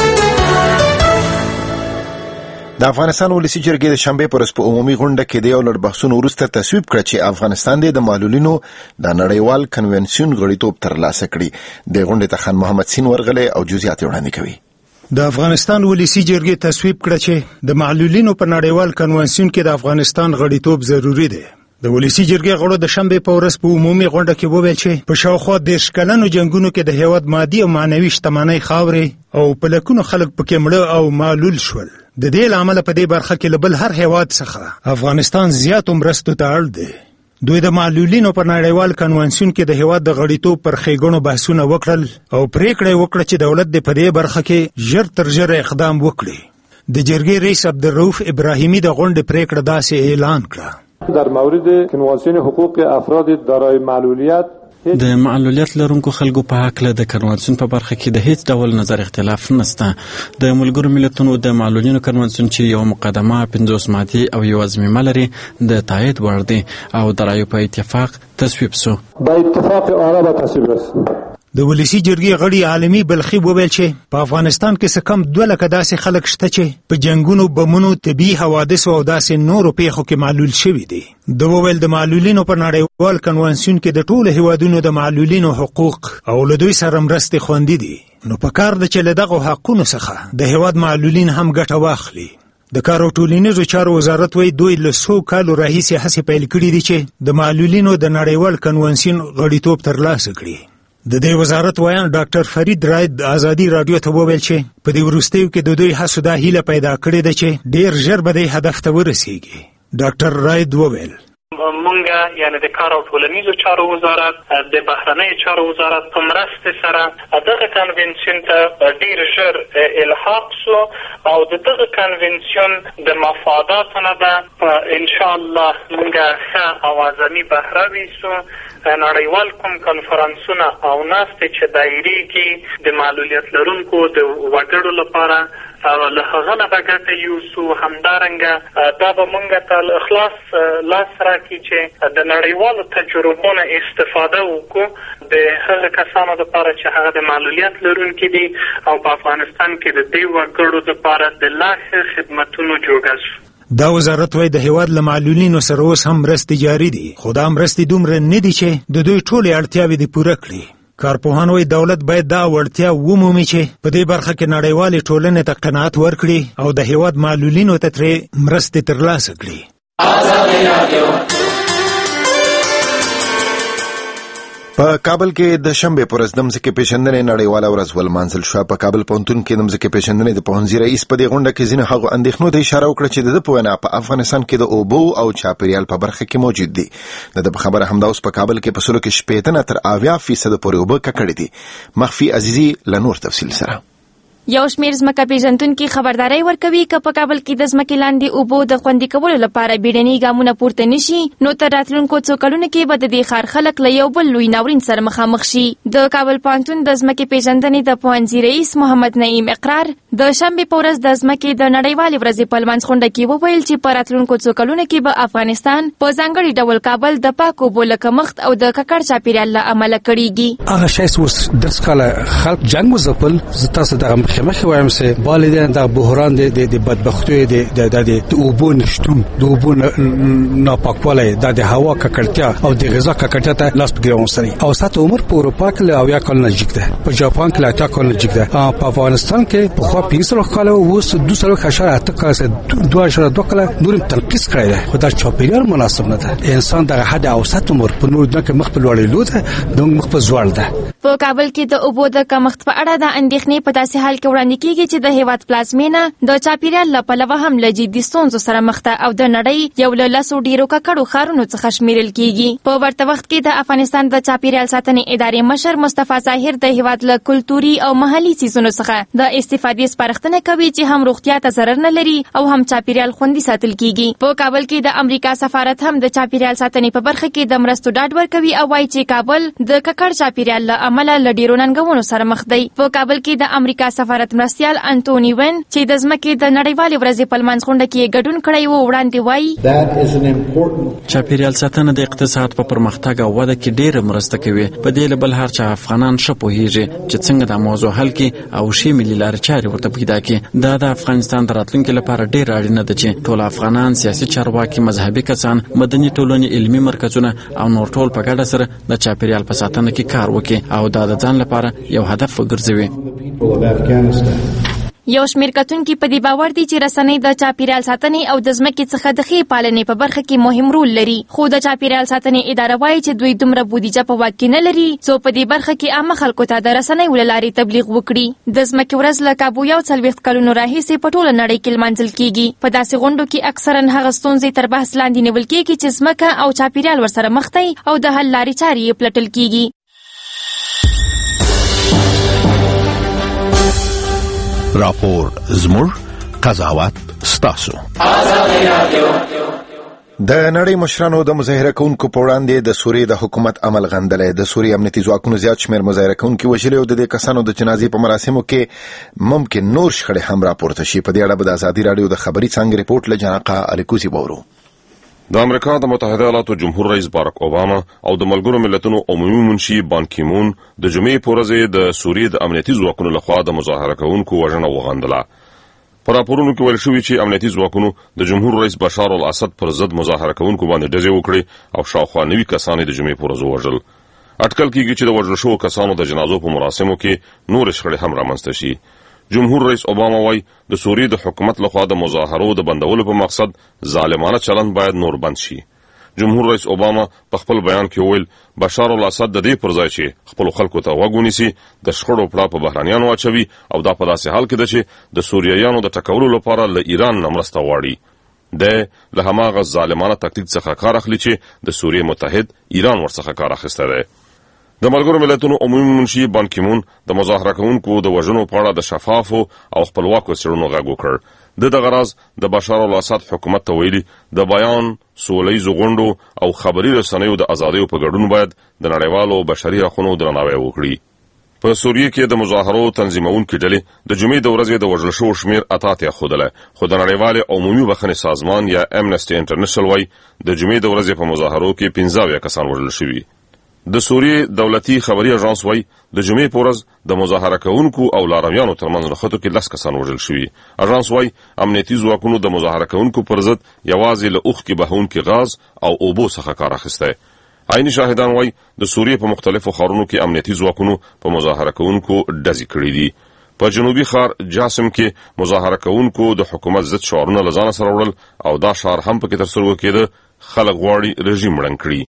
د افغانستان ولسی جرګې د شنبه پر ورځ په عمومي غونډه کې د یو لړ بحثونو وروسته تصویب کړ چې افغانستان د معلولینو د نړیوال کنونسیون غړیتوب ترلاسه کړي. د غونډې ته خان محمد سین ورغلی او جزئیات وړاندې کوي. د افغانستان ولسی جرګې تصویب کړ چې د معلولینو په نړیوال کنونسیون کې د افغانستان غړیتوب ضروری دی. د ولسی جرګې غړو د شنبه په ورځ په عمومي غونډه کې وویل چې په شاوخوا 10 کلنو جنگونو کې د هیواد مادي او معنوي شتمنۍ خاورې او په لکونو خلک پکې مړه او معلول شول. د دې لامل په دې برخه کې له بل هر هیواد څخه افغانستان زیات مرستو ته اړ دی. دوی د معلولینو په نړیوال کنونسیون کې د هیواد د غړیتوب پر ښېګڼو بحثونه وکړل او پریکړه وکړه چې دولت د په دې برخه کې ژر تر ژره اقدام وکړي. د جرګې رئیس عبدالرؤف ابراهیمی د غونډې پریکړه داسې اعلان کړه: در مورد کنوانسیون حقوق افراد دارای معلولیت د معلولیت لرونکو خلکو په حق له د کنوانسیون په برخه کې د هیڅ ډول نظر اختلاف نشته. د ملګرو ملتونو د معلولینو کنوانسیون چې یو مقدمه 50 مادې او یو ضمیمه لري د تایید وړ دی او د رایو په اتفاق تصویب شو. با اتفاق آرا به تصویب رسید. د ولسی جرګې غړي عالمي بلخي وویل چې په افغانستان کې څه کم 2 لکه داسې خلک شته چې په جنگونو، بمونو، طبي حوادثو او داسې نورو پیښو کې معلول شوي دي. د وویل د معلولینو په نړیوال کنونسیون کې د ټولو هیوادونو د معلولینو حقوق او له دوی سره مرستې خوندي دي، نو په کار ده چې له دغو حقونو څخه د هیواد معلولین هم ګټه واخلي. د کار او ټولنیزو چارو وزارت وایي دوی له 100 کالو راهیسې هڅې پیل کړي دي چې د معلولینو د نړیوال کنونسیون غړیتوب ترلاسه کړي. د دې وزارت وایي ډاکټر فرید راید د ازادي رادیو ته وویل چې په دې وروستیو کې د دوی هڅو دا هیله پیدا کړې ده چې ډیر ژر به دې هدف ته ورسیږي. ډاکټر راید وویل: مونږه یعنی د کار او ټولنیزو چارو وزارت د بهرنیو چارو وزارت په مرسته سره دغه کنونسیون ته ډیر ژر الحاق شو او دغه کنونسیون د مفاداتو نه ده ان شاء الله مونږه ښه اوازنی بهره ویسو. نړیوال کوم کنفرانسونه او ناستې چې دایریږي د معلولیت لرونکو د وګړو لپاره له هغه نه به ګټه یوسو. همدارنګه دا به مونږ ته خلاص لاس راکړي چې د نړیوالو تجربو نه استفاده وکړو د هغه کسانو لپاره چې هغه د معلولیت لرونکي دي او په افغانستان کې د دې وګړو لپاره د لا ښه خدمتونو جوړه شو. دا وزارت وایي د هیواد له معلولینو سره اوس هم مرستې جاري دي، خو دا مرستې دومره نه دي چې د دوی ټولې اړتیاوې دې پوره کړي. کارپوهان وایي دولت باید دا وړتیا ومومي چې په دې برخه کې نړیوالې ټولنې ته قناعت ورکړي او د هیواد معلولینو ته ترې مرستې ترلاسه کړي. په کابل کې د شنبه پر ورځ د مځکې پیژندنې نړیواله ورځ ولمانځل شوه. په کابل پوهنتون کې د مځکې پیژندنې د پوهنځي رئیس په دې غونډه کې ځینې هغو اندېښنو ته اشاره وکړه چې د ده په وینا په افغانستان کې د اوبو او چاپیریال په برخه کې موجود دي. د ده په خبره همدا اوس په کابل کې په سلو کې 80 تر 90% پورې اوبه ککړې دي. مخفي عزیزي له نور تفصیل سره. یو شمېر ځمکه پیژندونکي خبرداری ورکوي که په کابل کې د ځمکې لاندې اوبو د خوندي کولو لپاره بیړني ګامونه پورته نشي نو تر راتلونکو څو کلونو کې به د دې ښار خلک له یو بل لوی ناورین سره مخامخ شي. د کابل پوهنتون د ځمکې پیژندنې د پوهنځي رئیس محمد نعیم اقرار د شنبې په ورځ د ځمکې د نړیوالې ورځې په لمانځ غونډه کې وویل چې په راتلونکو څو کلونو کې به افغانستان په ځانګړي ډول کابل د پاکو اوبو له کمښت او د ککړ چاپیریال له امله کړېږي. هغه شی اوس داس کاله خلک جنګ وځپل زه تاسو دغه مخه وایم چې والدین د بحران د بدبختۍ د اوبو نشټون د اوبو ناپاکوالی د هوا ککړتیا او د غذا ککړتیا ته لاس په ګرېوان سره او سات عمر په اروپا کې 90 کال نزدیک ده په جاپان کې 80 کال نزدیک ده په افغانستان کې په خوا 15 کال او 2.8 کال 2.2 کال نور تنقیص کړی ده خو دا چاپیریال مناسب نه ده. انسان د حد اوسط عمر په نور دغه مخ په لوړېدو ده د مخ په زوړ ده. په کابل کې د اوبو د کمښت په اړه د اندېښنې په داسې حال کې وړاندې کیږي چې د هیواد پلازمینه د چاپیریال له پلوه هم له جدي ستونزو سره مخ ده او د نړۍ یو له لسو ډیرو ککړو ښارونو څخه شمیرل کیږي. په ورته وخت کې د افغانستان د چاپیریال ساتنې ادارې مشر مصطفی ظاهر د هیواد له کلتوري او محلي څیزونو څخه د استفادې سپارښتنه کوي چې هم روغتیا ته ضرر نه لري او هم چاپیریال خوندي ساتل کیږي. په کابل کې د امریکا سفارت هم د چاپیریال ساتنې په برخه کې د مرستو ډاډ ورکوي او وايي چې کابل د ککړ چاپیریال له امله له ډیرو ننګونو سره مخ دی. په کابل کې د امریکا سفارت مرستیال انټونی وین چې د ځمکې د نړیوالې ورځې په لمانځ غونډه کې ګډون کړی و وړاندې وایي چاپیریال ساتنه د اقتصاد په پرمختګ او وده کې ډېره مرسته کوي. په دې بل هر چا افغانان ښه پوهیږي چې څنګه د موضوع حل کې او شی ملي لارې چارې ورته پیدا کړي. دا د افغانستان د راتلونکي لپاره ډېر اړینه ده چې ټول افغانان سیاسي چارواکي مذهبي کسان مدني ټولنې علمي مرکزونه او نور ټول په ګډه سره د چاپیریال په ساتنه کې کار وکړي او دا د ځان لپاره یو هدف وګرځوي. یو شمېر کتونکي په دې باور دي چې رسنۍ د چاپیریال ساتنې او د ځمکې څخه د ښې پالنې په برخه کې مهم رول لري خو د چاپیریال ساتنې اداره وایي چې دوی دومره بودیجه په واک کې نه لري څو په دې برخه کې عامه خلکو ته د رسنیو له لارې تبلیغ وکړي. د ځمکې ورځ له کابو 40 کلونو راهیسې په ټوله نړۍ کې لمانځل کیږي. په داسې غونډو کې اکثرا هغه ستونزې تر بحث لاندې نیول کیږي چې ځمکه او چاپیریال ورسره مخ دی او د حل لارې چارې یې پلټل کیږي. راپور زموږ قضاوت ستاسو. د نړۍ مشرانو د مظاهره کوونکو په وړاندې د سوریې د حکومت عمل غندلی. د سوریې امنیتي ځواکونو زیات شمېر مظاهره کوونکي وژلي او د دې کسانو د جنازې په مراسمو کې ممکن نور شخړې هم راپورته شي. په دې اړه به د ازادي راډیو د خبري څانګې رپورټ له جناقه الیکوزي وورو. د امریکا د متحده ایالاتو جمهور رئیس باراک اوباما او د ملګرو ملتونو عمومي منشي بان کی مون د جمعې په ورځ د سوریې د امنیتي ځواکونو لخوا د مظاهره کوونکو وژنه وغندله. په راپورونو کې ویل شوي چې امنیتي ځواکونو د جمهور رئیس بشار الاسد پر ضد مظاهره کوونکو باندې ډزې وکړې او شاوخوا 90 کسان د جمعې په ورځ ووژل. اټکل کیږي چې د وژل شوو کسانو د جنازو په مراسمو کې نور شخړې هم رامنځته شي. جمهور رئیس اوباما وايي د سوریې د حکومت لخوا د مظاهرو د بندولو په مقصد ظالمانه چلند باید نور بند شي. جمهور رئیس اوباما په خپل بیان کې ویل بشار الاسد د دې پر ځای چې خپل خلکو ته غوږ ونیسي د شخړو پړه په بهرانیانو اچوي او دا په داسې حال کې ده چې د سوریایانو د ټکولو لپاره له ایران نه مرسته غواړي. د له هماغه ظالمانه تکتیک څخه کار اخلي چې د سوریې متحد ایران ورڅخه کار اخیستی دی. د ملګرو ملتونو عمومي منشي بان کی مون د مظاهره کوونکو د وژنو په اړه د شفافو او خپلواکو څېړنو غږ وکړ. د دغه راز د بشار الاسد حکومت ته ویلي د بیان سوله ییزو غونډو او خبري رسنیو د ازادیو په ګډون باید د نړیوالو بشري حقونو درناوی وکړي. په سوریې کې د مظاهرو تنظیمونکي ډلې د جمعې د ورځې د وژل شوو شمېر اتیا ښودلی خو د نړیوالې عمومي بخښنې سازمان یا امنسټي انټرنیشنل وايي د جمعې د ورځې په مظاهرو کې 15 کسان وژل شوي. د سوریې دولتي خبري اژانس وايي د جمعې په ورځ د مظاهره کوونکو او لارویانو ترمنځ نښتو کې 10 کسان وژل شوي. اژانس وايي امنیتي ځواکونو د مظاهره کوونکو پر ضد یوازې له اوښکې بهونکي غاز او اوبو څخه کار اخیستی. عیني شاهدان وايي د سوریې په مختلفو ښارونو کې امنیتي ځواکونو په مظاهره کوونکو ډزې کړي دي. په جنوبي ښار جاسم کې مظاهره کوونکو د حکومت ضد شعارونه له ځانه سره وړل او دا شعار هم پکې ترسره کېده خلک غواړي رژیم ړنګ کړي.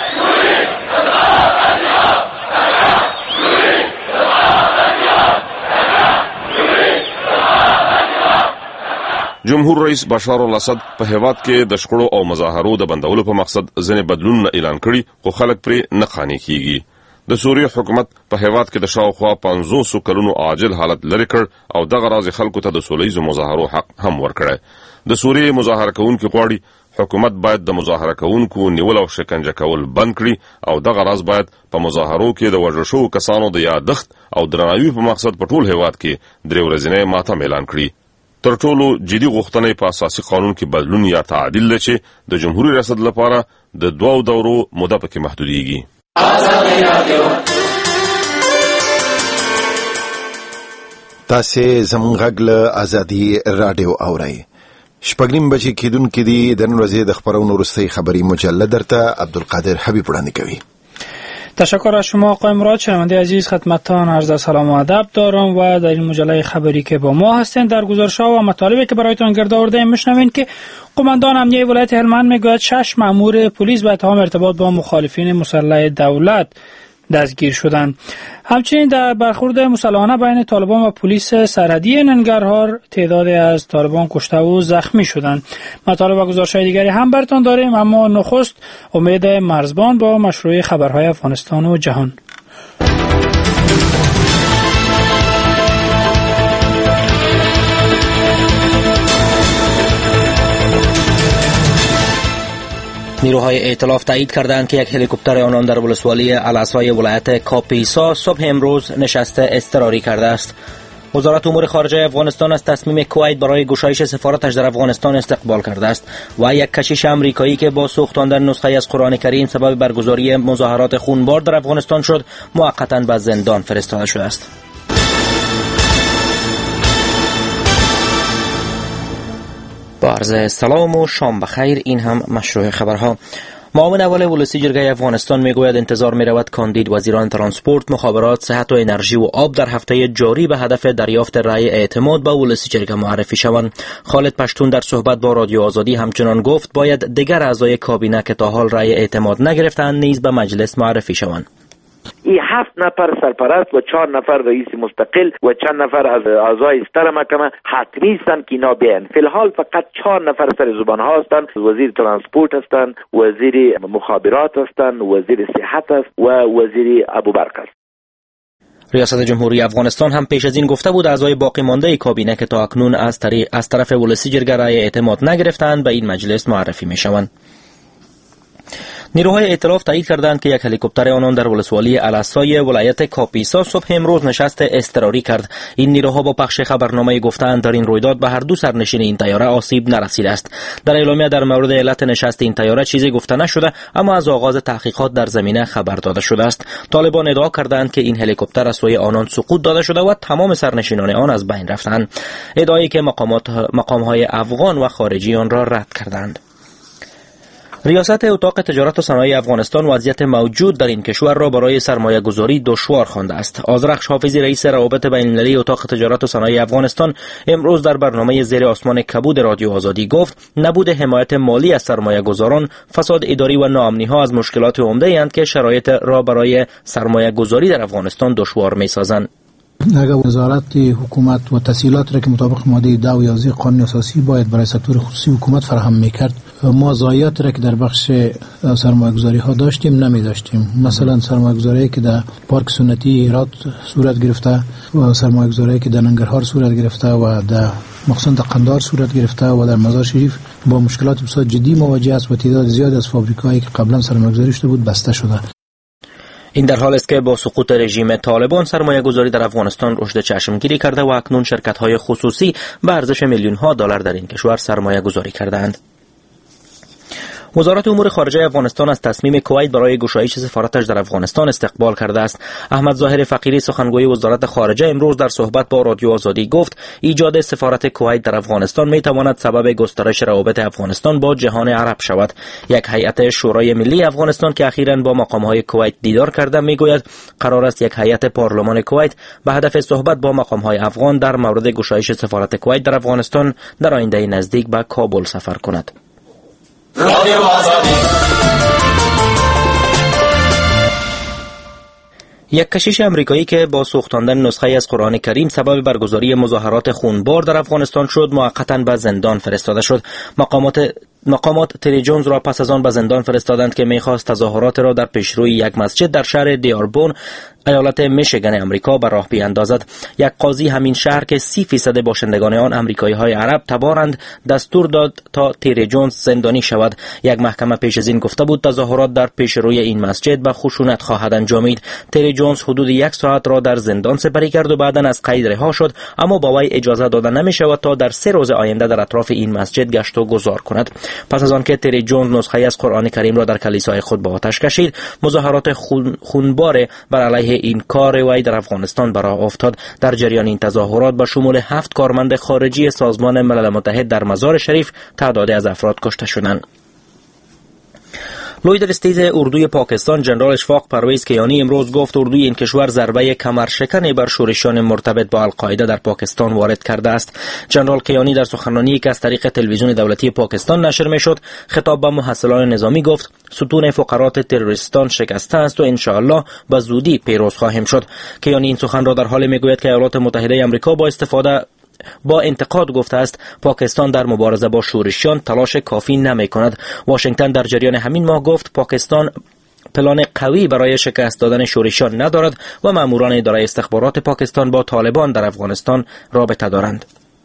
جمهور رئیس بشار الاسد په هیواد کې د شخړو او مظاهرو د بندولو په مقصد ځینې بدلونونه اعلان کړي خو خلک پرې نه قانع کیږي. د سوریه حکومت په هیواد کې د شاوخوا 500 کلونو عاجل حالت لري کړ او دغه راز خلکو ته د سولهییزو مظاهرو حق هم ورکړی. د سوریه مظاهره کوونکو غواړي حکومت باید د مظاهره کوونکو نیول او شکنجه کول بند کړي او دغه راز باید په مظاهرو کې د وژل شوو کسانو د یادښت او درناوي په مقصد په ټول هیواد کې 3 ورځې ماتم اعلان کړي. تر ټولو جدي غوښتنې په اساسي قانون کې بدلون یا تعدیل لري چې د جمهوریت ریاست لپاره د 2 دورو موده پکې محدوديږي. تاسې زموږ غږ له ازادي رادیو اورئ. 6:30 بجې کېدونکې دي. د نن ورځې د خبرونو وروستۍ خبری مجله درته عبدالقادر حبیب وړاندې کوي. تشکر از شما آقای مراد. شنونده عزیز خدمتتان عرض سلام و ادب دارم و در این مجله خبری که با ما هستند در گزارش‌ها و مطالبی که برایتان گرد آورده‌ایم میشنوید که قماندان امنیه ولایت هلمند میگوید 6 مأمور پلیس به اتهام ارتباط با مخالفین مسلح دولت دستگیر شدند. همچنین در برخورد مسلحانه بین طالبان و پلیس سرحدی ننگرهار تعدادی از طالبان کشته و زخمی شدند. مطالب و گزارش‌های دیگری هم براتون داریم، اما نخست امید مرزبان با مشروع خبرهای افغانستان و جهان. نیروهای ائتلاف تایید کردند که یک هلیکوپتر آنان در ولسوالی العصای ولایت کاپیسا صبح امروز نشست اضطراری کرده است. وزارت امور خارجه افغانستان از تصمیم کویت برای گشایش سفارتش در افغانستان استقبال کرده است و یک کشیش آمریکایی که با سوختاندن نسخه از قرآن کریم سبب برگزاری مظاهرات خونبار در افغانستان شد موقتا به زندان فرستاده شده است. با عرض سلام و شام بخیر. این هم مشروع خبرها. معاون اول ولسی جرگه افغانستان میگوید انتظار میرود کاندید وزیران ترانسپورت، مخابرات، صحت و انرژی و آب در هفته جاری به هدف دریافت رأی اعتماد به ولسی جرگه معرفی شوند. خالد پشتون در صحبت با رادیو آزادی همچنان گفت باید دیگر اعضای کابینه که تا حال رأی اعتماد نگرفتند نیز به مجلس معرفی شوند. ای 7 نفر سرپرست و 4 نفر رئیس مستقل و چند نفر از اعضای ستر محکمه حتمی هستند که اینا بیان. فی الحال فقط 4 نفر سر زبان ها هستند. وزیر ترانسپورت هستند، وزیر مخابرات هستند، وزیر صحت است و وزیر ابوبرق است. ریاست جمهوری افغانستان هم پیش از این گفته بود اعضای باقی مانده کابینه که تا اکنون از طرف ولسی جرگه رأی اعتماد نگرفتند به این مجلس معرفی میشوند. نیروهای ائتلاف تایید کردند که یک هلیکوپتر آنان در ولسوالی العصای ولایت کاپیسا صبح امروز نشست اضطراری کرد. این نیروها با پخش خبرنامه گفتند در این رویداد به هر دو سرنشین این طیاره آسیب نرسیده است. در اعلامیه در مورد علت نشست این طیاره چیزی گفته نشده، اما از آغاز تحقیقات در زمینه خبر داده شده است. طالبان ادعا کردند که این هلیکوپتر از سوی آنان سقوط داده شده و تمام سرنشینان آن از بین رفتند، ادعایی که مقام‌های افغان و خارجی آن را رد کردند. ریاست اتاق تجارت و صنایع افغانستان وضعیت موجود در این کشور را برای سرمایه گذاری دشوار خوانده است. آذرخش حافظی رئیس روابط بین المللی اتاق تجارت و صنایع افغانستان امروز در برنامه زیر آسمان کبود رادیو آزادی گفت نبود حمایت مالی از سرمایه گذاران، فساد اداری و ناامنی ها از مشکلات عمده اند که شرایط را برای سرمایه گذاری در افغانستان دشوار می سازند. اگر وزارت حکومت و تسهیلات را که مطابق ماده 10 و 11 قانون اساسی باید برای سکتور خصوصی حکومت فراهم میکرد، ما ضایعات را که در بخش سرمایه‌گذاری ها داشتیم نمی داشتیم. مثلا سرمایه‌گذاری که در پارک سنتی هرات صورت گرفته و سرمایه‌گذاری که در ننگرهار صورت گرفته و در مخصوصا در قندهار صورت گرفته و در مزار شریف با مشکلات بسیار جدی مواجه است و تعداد زیاد از فابریکاهایی که قبلا سرمایه‌گذاری شده بود بسته شده. این در حال است که با سقوط رژیم طالبان سرمایه گذاری در افغانستان رشد چشمگیری کرده و اکنون شرکت‌های خصوصی به ارزش میلیون‌ها دلار در این کشور سرمایه گذاری کردند. وزارت امور خارجه افغانستان از تصمیم کویت برای گشایش سفارتش در افغانستان استقبال کرده است. احمد ظاهر فقیری سخنگوی وزارت خارجه امروز در صحبت با رادیو آزادی گفت ایجاد سفارت کویت در افغانستان میتواند سبب گسترش روابط افغانستان با جهان عرب شود. یک هیئت شورای ملی افغانستان که اخیراً با مقام‌های کویت دیدار کرده میگوید قرار است یک هیئت پارلمان کویت به هدف صحبت با مقام‌های افغان در مورد گشایش سفارت کویت در افغانستان در آینده نزدیک به کابل سفر کند. یک کشیش امریکایی که با سوختاندن نسخه از قرآن کریم سبب برگزاری مظاهرات خونبار در افغانستان شد موقتا به زندان فرستاده شد. مقامات مقامات تری جونز را پس از آن به زندان فرستادند که می‌خواست تظاهرات را در پیشروی یک مسجد در شهر دیاربون ایالت میشیگن امریکا به راه بیاندازد. یک قاضی همین شهر که 30% باشندگان آن امریکایی‌های عرب تبارند دستور داد تا تری جونز زندانی شود. یک محکمه پیش از این گفته بود تظاهرات در پیشروی این مسجد به خشونت خواهد انجامید. تری جونز حدود 1 ساعت را در زندان سپری کرد و بعداً از قید رها شد، اما با وی اجازه داده نمی‌شود تا در 3 روز آینده در اطراف این مسجد گشت و گذار کند. پس از آنکه تری جونز نسخه از قرآن کریم را در کلیسای خود به آتش کشید، مظاهرات خونبار بر علیه این کار وی در افغانستان به راه افتاد. در جریان این تظاهرات به شمول 7 کارمند خارجی سازمان ملل متحد در مزار شریف تعدادی از افراد کشته شدند. لوی درستیز اردوی پاکستان جنرال اشفاق پرویز کیانی امروز گفت اردوی این کشور ضربه کمرشکنی بر شورشیان مرتبط با القاعده در پاکستان وارد کرده است. جنرال کیانی در سخنرانی که از طریق تلویزیون دولتی پاکستان نشر میشد خطاب به محصلان نظامی گفت ستون فقرات تروریستان شکسته است و ان شاء الله به زودی پیروز خواهیم شد. کیانی این سخن را در حالی میگوید که ایالات متحده آمریکا با انتقاد گفته است پاکستان در مبارزه با شورشیان تلاش کافی نمی کند. واشنگتن در جریان همین ماه گفت پاکستان پلان قوی برای شکست دادن شورشیان ندارد و ماموران اداره استخبارات پاکستان با طالبان در افغانستان رابطه دارند.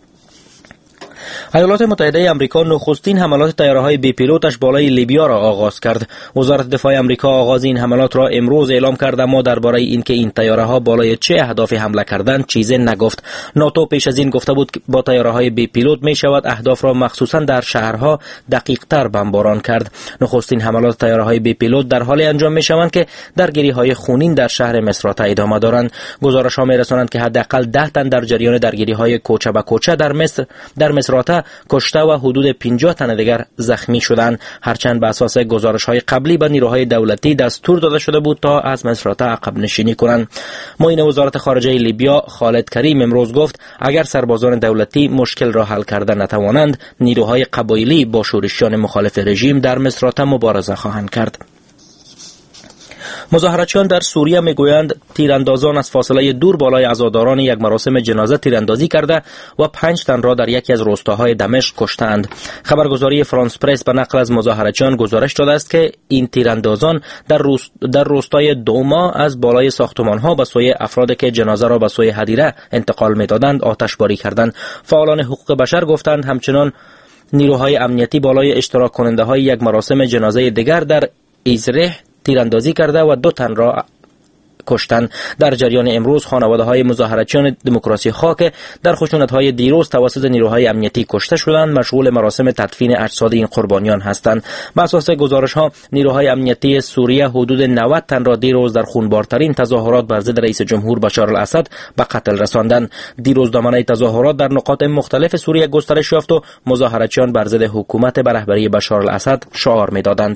ایالات متحده آمریکا نخستین حملات طیاره‌های بی پیلوتش بالای لیبیا را آغاز کرد. وزارت دفاع آمریکا آغاز این حملات را امروز اعلام کرد، اما درباره اینکه این طیاره‌ها بالای چه اهدافی حمله کردند چیزی نگفت. ناتو پیش از این گفته بود که با طیاره‌های بی پیلوت می شود اهداف را مخصوصاً در شهرها دقیق‌تر بمباران کرد. نخستین حملات طیاره‌های بی پیلوت در حال انجام می شوند که درگیری‌های خونین در شهر مصراته ادامه دارند. گزارش‌ها می‌رسانند که حداقل 10 تن در جریان درگیری‌های کوچه به کوچه در مصراته کشته و حدود 50 تن دیگر زخمی شدند. هرچند به اساس گزارش‌های قبلی به نیروهای دولتی دستور داده شده بود تا از مصراته عقب نشینی کنند. معین وزارت خارجه لیبیا خالد کریم امروز گفت اگر سربازان دولتی مشکل را حل کرده نتوانند، نیروهای قبایلی با شورشیان مخالف رژیم در مصراته مبارزه خواهند کرد. مظاهراتچیان در سوریه میگویند تیراندازان از فاصله دور بالای عزاداران یک مراسم جنازه تیراندازی کرده و 5 تن را در یکی از روستاهای دمشق کشتند. خبرگزاری فرانس پرس به نقل از مظاهراتچیان گزارش داده است که این تیراندازان در روستای دوما از بالای ساختمان‌ها به سوی افرادی که جنازه را به سوی هدیره انتقال می‌دادند آتشباری کردند. فعالان حقوق بشر گفتند همچنان نیروهای امنیتی بالای اشتراک کننده‌های یک مراسم جنازه دیگر در ایزره تیراندازی کرده و 2 تن را کشتند. در جریان امروز خانواده‌های مظاهراتچیان دموکراسی خواه که در خشونت‌های دیروز توسط نیروهای امنیتی کشته شدند مشغول مراسم تدفین اجساد این قربانیان هستند. بر اساس گزارش‌ها نیروهای امنیتی سوریه حدود 90 تن را دیروز در خونبارترین تظاهرات بر ضد رئیس جمهور بشار الاسد به قتل رساندند. دیروز دامنه تظاهرات در نقاط مختلف سوریه گسترش یافت و مظاهراتچیان بر ضد حکومت به رهبری بشار الاسد شعار می‌دادند.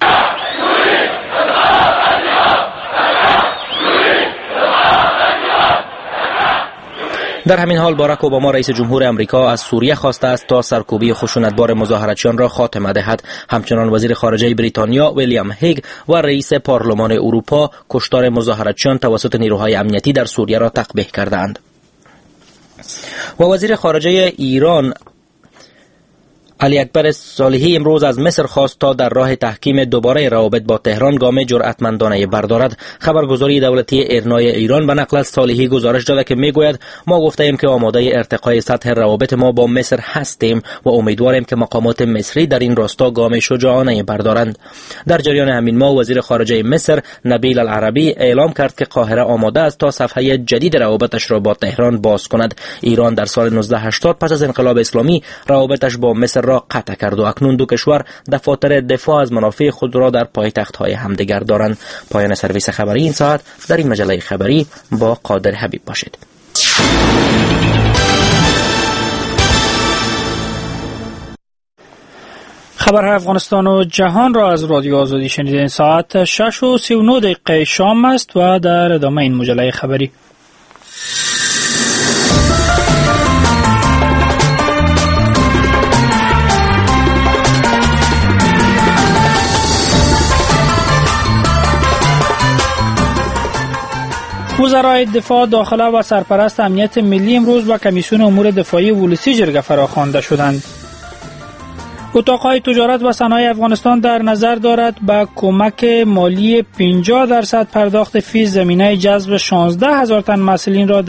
در همین حال باراک اوباما رئیس جمهور امریکا از سوریه خواسته است تا سرکوبی خشونتبار مظاهراتچیان را خاتمه دهد. همچنان وزیر خارجه بریتانیا ویلیام هیگ و رئیس پارلمان اروپا کشتار مظاهراتچیان توسط نیروهای امنیتی در سوریه را تقبیح کردند. و وزیر خارجه ایران علی اکبر صالحی امروز از مصر خواست تا در راه تحکیم دوباره روابط با تهران گام جرأتمندانه بردارد. خبرگزاری دولتی ایرنای ایران به نقل از صالحی گزارش داده که میگوید ما گفتیم که آماده ارتقای سطح روابط ما با مصر هستیم و امیدواریم که مقامات مصری در این راستا گام شجاعانه بردارند. در جریان همین ماه وزیر خارجه مصر نبیل العربی اعلام کرد که قاهره آماده است تا صفحه جدید روابطش را با تهران باز کند. ایران در سال 1980 پس از انقلاب اسلامی روابطش با مصر را قطع کرد و اکنون دو کشور دفاتر دفاع از منافع خود را در پایتخت‌های همدیگر دارند. پایان سرویس خبری این ساعت. در این مجله خبری با قادر حبیب باشید. خبرهای افغانستان و جهان را از رادیو آزادی شنیدین. ساعت 6:39 شام است و در ادامه این مجله خبری وزرای دفاع، داخله و سرپرست امنیت ملی امروز با کمیسیون امور دفاعی ولسی جرگه فراخوانده شدند. اتاقهای تجارت و صنایع افغانستان در نظر دارد با کمک مالی 50% پرداخت فیس زمینه جذب 16,000 تن مسئولین را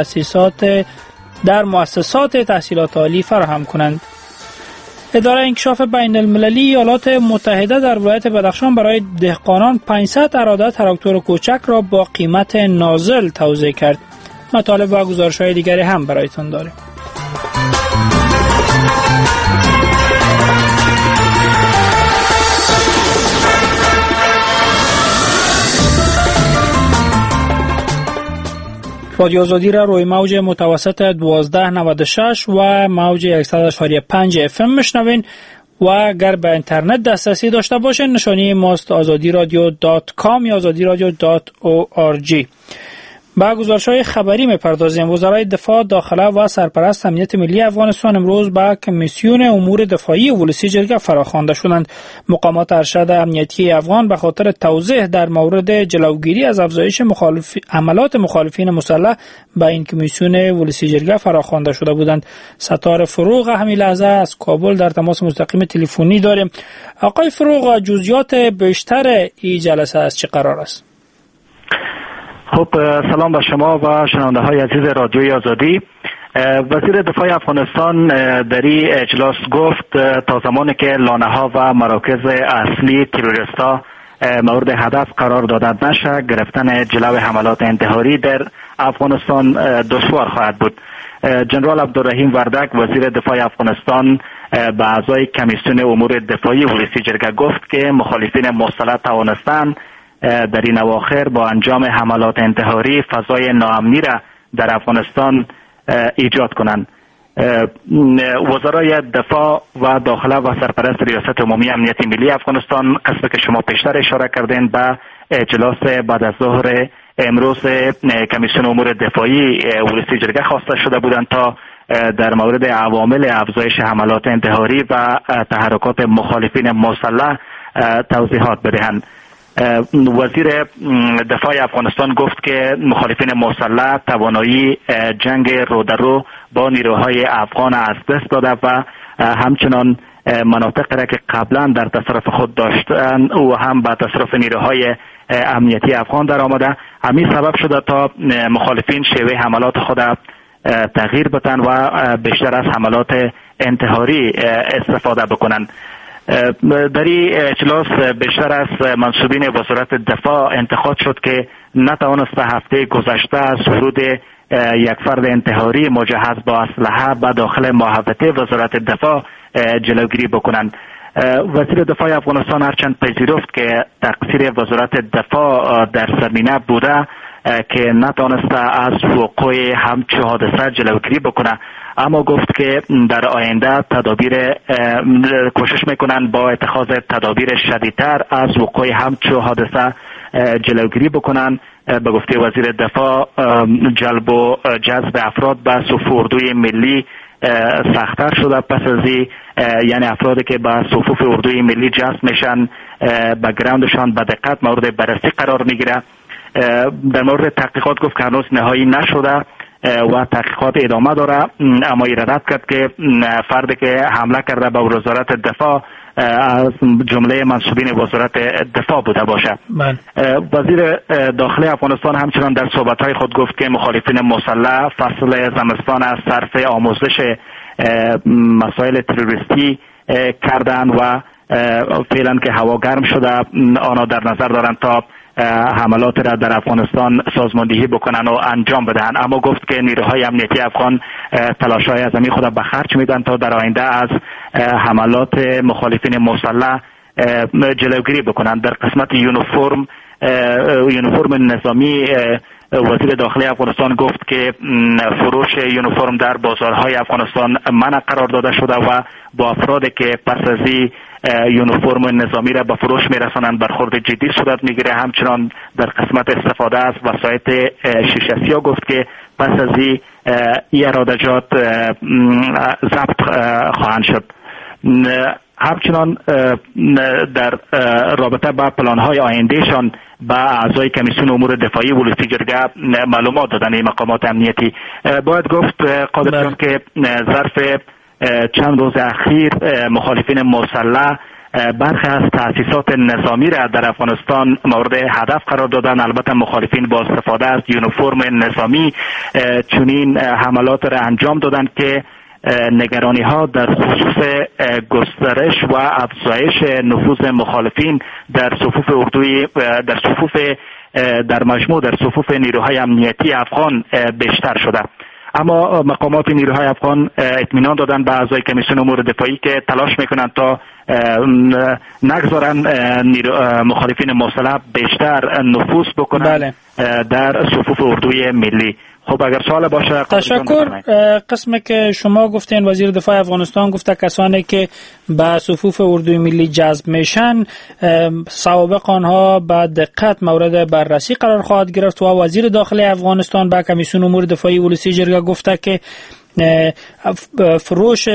در مؤسسات تحصیلات عالی فراهم کنند. اداره انکشاف بین المللی ایالات متحده در ولایت بدخشان برای دهقانان 500 اراده تراکتور کوچک را با قیمت نازل توزیع کرد. مطالب و گزارش‌های دیگری هم برایتان داریم. رادیو آزادی را روی موج متوسط 1296 و موج 100.5 FM میشنوین و اگر به اینترنت دسترسی داشته باشین نشانی ماست azadiradio.com یا azadiradio.org. با گزارش‌های خبری می‌پردازیم. وزرای دفاع داخله و سرپرست امنیت ملی افغانستان امروز با کمیسیون امور دفاعی ولسی جرگه فراخوانده شدند. مقامات ارشد امنیتی افغان به خاطر توضیح در مورد جلوگیری از افزایش عملات مخالفین مسلح به این کمیسیون ولسی جرگه فراخوانده شده بودند. ستار فروغ همین لحظه از کابل در تماس مستقیم تلفنی داریم. آقای فروغ، جزئیات بیشتر این جلسه از چه قرار است؟ خب، سلام به شما و شنونده های عزیز رادیوی آزادی. وزیر دفاع افغانستان در این اجلاس گفت تا زمانی که لانه ها و مراکز اصلی تروریستا مورد هدف قرار داده نشه، گرفتن جلو حملات انتحاری در افغانستان دشوار خواهد بود. جنرال عبدالرحیم وردک وزیر دفاع افغانستان به اعضای کمیسیون امور دفاعی ولسی جرگه گفت که مخالفین مسلح توانستند در این اواخر با انجام حملات انتحاری فضای ناامنی را در افغانستان ایجاد کنند. وزرای دفاع و داخله و سرپرست ریاست عمومی امنیت ملی افغانستان، قسمی که شما پیشتر اشاره کردین، به اجلاس بعد از ظهر امروز کمیسیون امور دفاعی ولسی جرگه خواسته شده بودند تا در مورد عوامل افزایش حملات انتحاری و تحرکات مخالفین مسلح توضیحات بدهند. وزیر دفاع افغانستان گفت که مخالفین مسلح توانایی جنگ رو در رو با نیروهای افغان از دست داده و همچنان مناطق را که قبلا در تصرف خود داشتن او هم به تصرف نیروهای امنیتی افغان در آمده. همین سبب شده تا مخالفین شیوه حملات خود تغییر بدن و بیشتر از حملات انتحاری استفاده بکنند. در این اجلاس بیشتر از منصوبین وزارت دفاع انتقاد شد که نتوانسته هفته گذشته از ورود یک فرد انتحاری مجهز با اسلحه به داخل محوطه وزارت دفاع جلوگیری بکنند. وزیر دفاع افغانستان هرچند پذیرفت که تقصیر وزارت دفاع در زمینه بوده که نتوانسته از وقوع همچو حادثه جلوگیری بکنه، اما گفت که در آینده کوشش میکنن با اتخاذ تدابیر شدیدتر از وقوع همچو حادثه جلوگیری بکنن. به گفته وزیر دفاع جلب و جذب افراد به صفوف اردوی ملی سخت‌تر شده پس از یعنی افرادی که به صفوف اردوی ملی جذب میشن بک‌گراندشان به دقت مورد بررسی قرار میگیره. در مورد تحقیقات گفت که هنوز نهایی نشده و تحقیقات ادامه داره، اما رد کرد که فردی که حمله کرده به وزارت دفاع از جمله منصوبین وزارت دفاع بوده باشه. وزیر داخلی افغانستان همچنان در صحبت‌های خود گفت که مخالفین مسلح فصل زمستان از صرف آموزش مسائل تروریستی کردند و فعلا که هوا گرم شده آنها در نظر دارند تا حملات را در افغانستان سازماندهی بکنن و انجام بدهند، اما گفت که نیروهای امنیتی افغان تلاش‌های عظیمی خود به خرج میدن تا در آینده از حملات مخالفین مسلح جلوگیری بکنند. در قسمت یونیفرم نظامی وزیر داخلی افغانستان گفت که فروش یونیفرم در بازارهای افغانستان منع قرار داده شده و با افرادی که پس از یونیفرم نظامی را به فروش میرسانند برخورد جدی صورت میگیره. همچنان در قسمت استفاده از وسایط شیشه سیاه گفت که پس از این ارادجات ضبط خواهند شد. همچنان در رابطه با پلان‌های آیندهشان با اعضای کمیسیون امور دفاعی ولسی جرگه معلومات دادن این مقامات امنیتی. باید گفت قادرشان که ظرف چند روز اخیر مخالفین مسلح برخی از تأسیسات نظامی را در افغانستان مورد هدف قرار دادن. البته مخالفین با استفاده از یونیفرم نظامی چنین حملات را انجام دادند که نگرانی ها در خصوص گسترش و افزایش نفوذ مخالفین در صفوف اردوی در مجموع در صفوف نیروهای امنیتی افغان بیشتر شده. اما مقامات نیروهای افغان اطمینان دادن به اعضای کمیسیون امور دفاعی که تلاش میکنند تا نگذارن مخالفین مسلح بیشتر نفوذ بکنند در صفوف اردوی ملی. خب اگر سوال باشه. تشکر. قسمی که شما گفتین وزیر دفاع افغانستان گفته کسانی که به صفوف اردوی ملی جذب میشن سوابق آنها به دقت مورد بررسی قرار خواهد گرفت و وزیر داخلی افغانستان به کمیسیون امور دفاعی ولسی جرگه گفته که فروش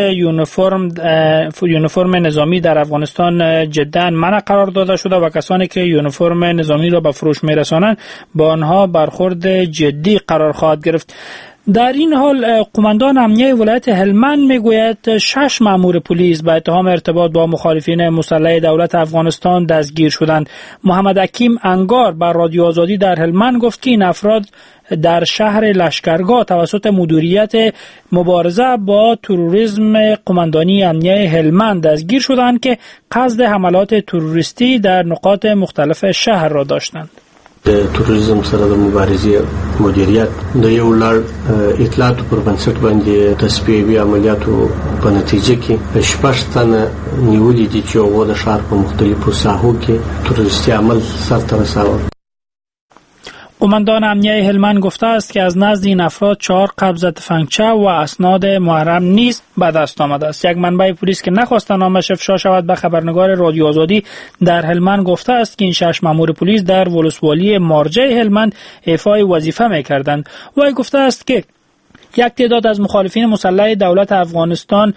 یونیفرم نظامی در افغانستان جدا منع قرار داده شده و کسانی که یونیفرم نظامی را به فروش میرسانند با آنها برخورد جدی قرار خواهد گرفت. در این حال قماندان امنیه ولایت هلمند میگوید 6 مأمور پلیس به اتهام ارتباط با مخالفین مسلح دولت افغانستان دستگیر شدند. محمد حکیم انگار بر رادیو آزادی در هلمند گفت که این افراد در شهر لشکرگاه توسط مدیریت مبارزه با تروریسم قماندانی امنیه هلمند دستگیر شدند که قصد حملات تروریستی در نقاط مختلف شهر را داشتند. د تروریزم سره د مبارزې مدیریت د یو لړ اطلاعاتو پر بنسټ باندې تصفیوي عملیاتو په نتیجه کې 6 تنه نیولي دي چې هغوی د ښار په مختلفو ساحو کې تروریستي عمل سرته رساوه. قماندان امنیه هلمند گفته است که از نزد این افراد 4 قبضه تفنگچه و اسناد محرم نیز به دست آمده است. یک منبع پلیس که نخواست نامش افشا شود به خبرنگار رادیو آزادی در هلمند گفته است که این 6 مأمور پلیس در ولسوالی مارجه هلمند ایفای وظیفه می‌کردند. او گفته است که یک تعداد از مخالفین مسلح دولت افغانستان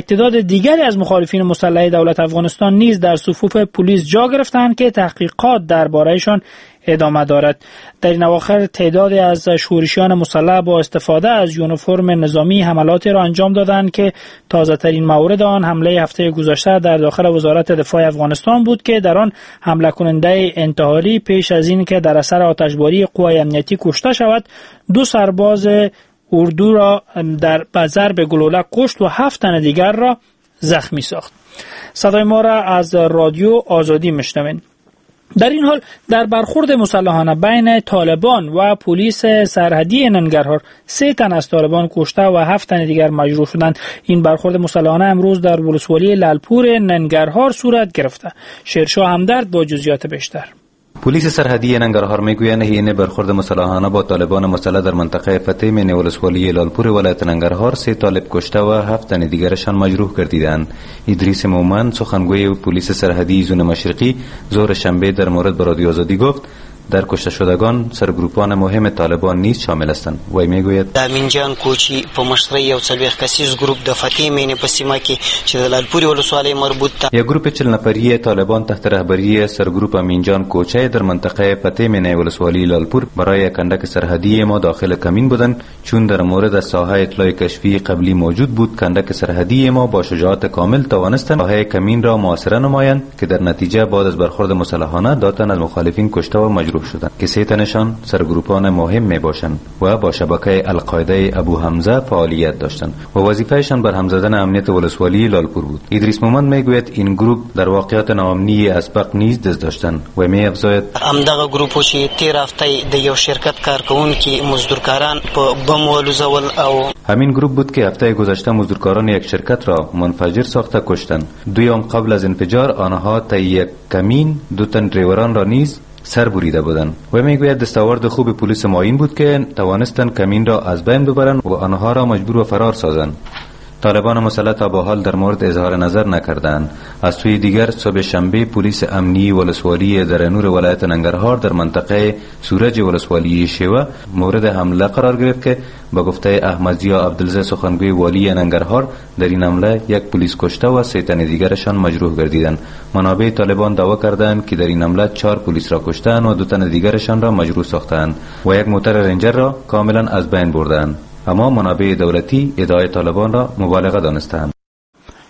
دیگری از مخالفین مسلح دولت افغانستان نیز در صفوف پلیس جا گرفتند که تحقیقات درباره‌شان ادامه دارد. در این اواخر تعدادی از شورشیان مسلح با استفاده از یونیفرم نظامی حملاتی را انجام دادند که تازه‌ترین مورد آن حمله هفته گذشته در داخل وزارت دفاع افغانستان بود که در آن حمله کننده انتحاری پیش از این که در اثر آتشباری قوای امنیتی کشته شود 2 سرباز اردو را در ضرب گلوله کشت و 7 تن دیگر را زخمی ساخت. صدای ما را از رادیو آزادی میشنوید. در این حال در برخورد مسلحانه بین طالبان و پلیس سرحدی ننگرهار 3 تن از طالبان کشته و 7 تن دیگر مجروح شدند. این برخورد مسلحانه امروز در ولسوالی لالپور ننگرهار صورت گرفته. شیرشاه همدرد با جزئیات بیشتر. پلیس سرحدی ننگرهار میگویند این برخورد مسلحانه با طالبان مسلح در منطقه فتیمین ولسوالی لالپور ولایت ننگرهار 3 طالب کشته و 7 تن دیگرشان مجروح گردیدند. ادریس مومن سخنگوی پلیس سرحدی زون مشرقی ظهر شنبه در مورد به رادیو آزادی گفت در کشته شدگان سرگروپان مهم طالبان نیز شامل هستند. وی میگوید امین جان کوچی په مشرۍ یو 40 کسیز ګروپ د فتیمین په سیمه کې چې د لالپور ولسوالۍ مربوط ده. یک گروپ 40 نفری طالبان تحت رهبری سرگروپ امین جان کوچی در منطقه فتیمین ولسوالی لالپور برای کندک سرحدی ما داخل کمین بودند. چون در مورد ساحه اطلاع کشفی قبلی موجود بود کندک سرحدی ما با شجاعت کامل توانستند ساحه کمین را محاصره نمایند که در نتیجه بعد از برخورد مسلحانه 2 تن از مخالفین کشته و مجروح شدند که 3 تنشان سرگروپان مهم می باشند و با شبکه القاعده ابو حمزه فعالیت داشتند و وظیفهشان بر هم زدن امنیت ولسوالی لالپور بود. ادریس مومند میگوید این گروپ در واقعات ناامنی اسبق نیز دست داشتند و می افزاید همدغه گروپو چې 13 هفته د یو شرکت کارکونکي مزدورکاران په بم ولوزول او همین گروپ بود که هفته گذشته مزدورکاران یک شرکت را منفجر ساخته کشتند. 2 یوم قبل از انفجار آنها تا یک کمین 2 تن دریوران را نیز سر بریده بودند و میگوید دستاورد خوب پلیس ما این بود که توانستند کمین را از بین ببرند و آنها را مجبور و فرار سازند. طالبان مسلح تا به حال در مورد اظهار نظر نکردند. از سوی دیگر صبح شنبه پلیس امنی ولسوالی درنور ولایت ننگرهار در منطقه سورج ولسوالی شیوه مورد حمله قرار گرفت که با گفته احمدضیا عبدالعزیز سخنگوی والی ننگرهار در این حمله 1 پلیس کشته و 3 تن دیگرشان مجروح گردیدند. منابع طالبان دعوا کردند که در این حمله 4 پلیس را کشتند و 2 تن دیگرشان را مجروح ساختند و 1 موتر رنجر را کاملا از بین بردند. اما منابع دولتی ادعای طالبان را مبالغه دانستند.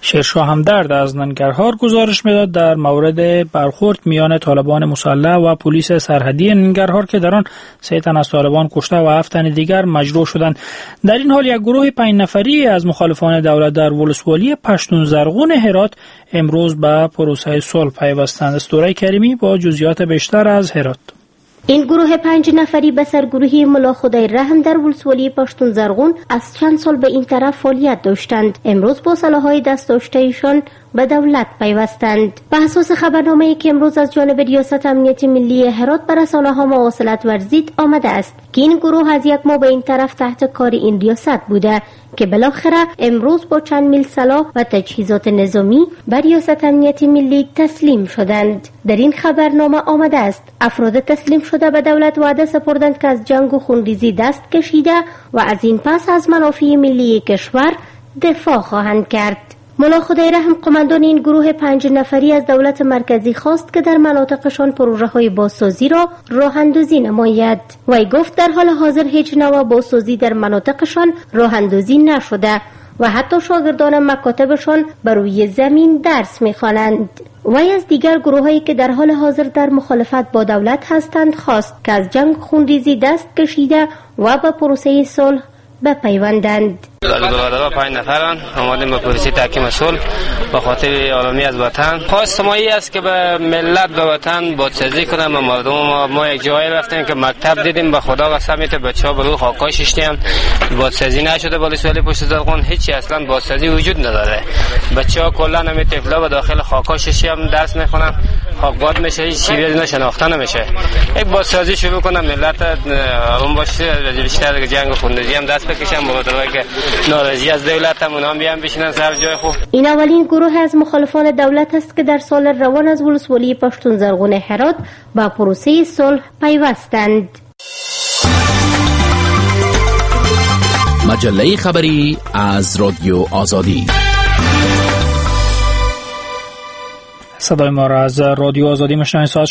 شیرشاه همدرد از ننگرهار گزارش میداد در مورد برخورد میان طالبان مسلح و پلیس سرحدی ننگرهار که در آن 3 تن از طالبان کشته و 7 تن دیگر مجروح شدند. در این حال یک گروه 5 نفری از مخالفان دولت در ولسوالی پشتون زرغون هرات امروز به پروسه صلح پیوستند. استوره کریمی با جزئیات بیشتر از هرات. این گروه 5 نفری به سرگروهی ملا خدای رحم در ولسوالی پشتون زرغون از چند سال به این طرف فعالیت داشتند. امروز با سلاح‌های دست داشته‌شان به دولت پیوستند. به اساس خبرنامه‌ای که امروز از جانب ریاست امنیت ملی هرات بر رسانه‌ها مواصلت ورزید آمده است که این گروه از یک ماه به این طرف تحت کار این ریاست بوده که بالاخره امروز با چند میل سلاح و تجهیزات نظامی به ریاست امنیت ملی تسلیم شدند. در این خبرنامه آمده است افراد تسلیم شده به دولت وعده سپردند که از جنگ و خونریزی دست کشیده و از این پس از منافع ملی کشور دفاع خواهند کرد. ملا خدای رحم قماندان این گروه 5 نفری از دولت مرکزی خواست که در مناطقشان پروژه‌های بازسازی را راه اندازی نماید. وی گفت در حال حاضر هیچ نوع بازسازی در مناطقشان راه اندازی نشده و حتی شاگردان مکاتبشان بر روی زمین درس می‌خوانند. وی از دیگر گروهایی که در حال حاضر در مخالفت با دولت هستند خواست که از جنگ خونریزی دست کشیده و به پروسه صلح بپیوندند. برادرها 5 نفرن آمدیم به پلیسی تحکیم صلح به خاطر عالمی از وطن. خواست ما این است که به ملت به وطن بازسازی کنیم. مردم ما یک جایی رفتیم که مکتب دیدیم به خدا قسم بچه‌ها به روی خاکای شیشتیم بازسازی نشده. ولسوالی پشت زرغون هیچی اصلا بازسازی وجود نداره. بچه‌ها کلا همین طفلا به داخل خاکای شیشی هم درس میخونن. خاکباد میشه هیچ چیزی نشناخته نمیشه. یک بازسازی شروع کنم ملت آروم باشه بیشتر جنگ خونریزی هم دست بکشن برادرایی که ناراضی از دولت هم اونها بیان بشینن سر جای خوب. این اولین گروه از مخالفان دولت است که در سال روان از ولسوالی پشتون زرغون هرات با پروسه صلح پیوستند. مجله خبری از رادیو آزادی. صدای ما را از رادیو آزادی میشنوید. ساعت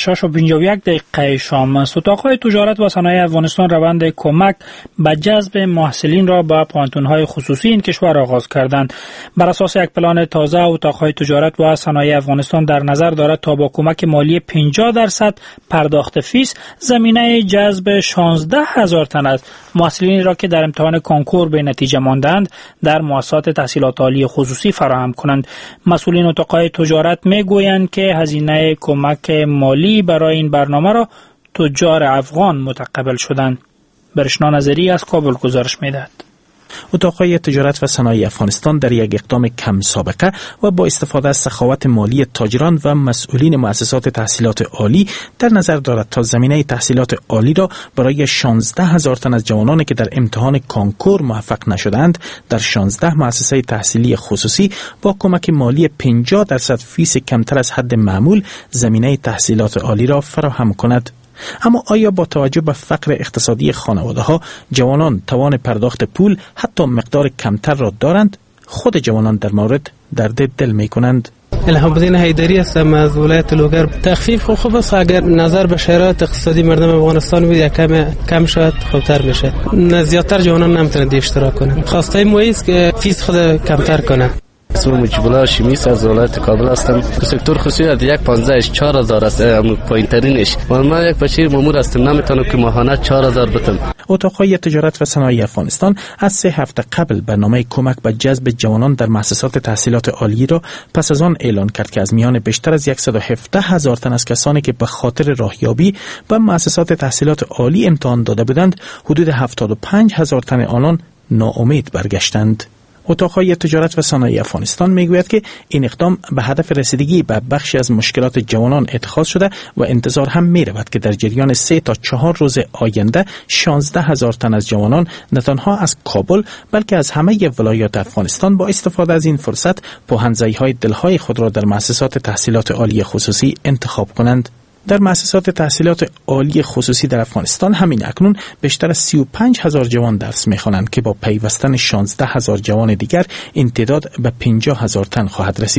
6:51 شام است. اتاق‌های تجارت و صنایع افغانستان روند کمک به جذب محصلین را به پوانتون‌های خصوصی این کشور آغاز کردند. بر اساس یک پلان تازه اتاق‌های تجارت و صنایع افغانستان در نظر دارد تا با کمک مالی 50% پرداخت فیس زمینه جذب 16,000 تن از محصلین را که در امتحان کنکور به نتیجه ماندند در مؤسسات تحصیلات عالی خصوصی فراهم کنند. مسئولین اتاق‌های تجارت میگویند که هزینه کمک مالی برای این برنامه را تجار افغان متقبل شدند. برشنا نظری از کابل گزارش می‌دهد. اتاق‌های تجارت و صنایع افغانستان در یک اقدام کم سابقه و با استفاده از سخاوت مالی تاجران و مسئولین مؤسسات تحصیلات عالی در نظر دارد تا زمینه تحصیلات عالی را برای 16,000 تن از جوانانی که در امتحان کنکور موفق نشدند در 16 مؤسسه تحصیلی خصوصی با کمک مالی 50% فیس کمتر از حد معمول زمینه تحصیلات عالی را فراهم کند. اما آیا با توجه به فقر اقتصادی خانواده‌ها جوانان توان پرداخت پول حتی مقدار کمتر را دارند؟ خود جوانان در مورد درد دل می‌کنند. الهام الدین حیدری هستم از ولایت لوگر. تخفیف خوب است اگر نظر به شرایط اقتصادی مردم افغانستان بود کم شاید خوبتر میشه. زیادتر جوانان نمیتونن اشتراک کنن. خواسته ما است که فیس خود کمتر کنه. اسم مجیب الله شمیس از ولایت کابل هستم. سکتور خصوصی از 1.15-4,000 است پایین ترینش. من یک بچه مامور هستم نمیتونم که ماهانه 4,000 بدم. اتاق‌های تجارت و صنایع افغانستان از 3 هفته قبل برنامه کمک به جذب جوانان در مؤسسات تحصیلات عالی را پس از آن اعلان کرد که از میان بیشتر از 117,000 تن از کسانی که به خاطر راهیابی به مؤسسات تحصیلات عالی امتحان داده بودند حدود 75,000 تن آنان ناامید برگشتند. اتاق‌های تجارت و صنایع افغانستان میگوید که این اقدام به هدف رسیدگی به بخشی از مشکلات جوانان اتخاذ شده و انتظار هم می‌رود که در جریان 3 تا 4 روز آینده 16,000 تن از جوانان نه تنها از کابل بلکه از همه ولایات افغانستان با استفاده از این فرصت پوهن‌زایی‌های دلهای خود را در مؤسسات تحصیلات عالی خصوصی انتخاب کنند. در مؤسسات تحصیلات عالی خصوصی در افغانستان همین اکنون بیشتر از 35,000 جوان درس می‌خوانند که با پیوستن 16,000 جوان دیگر این تعداد به 50,000 تن خواهد رسید.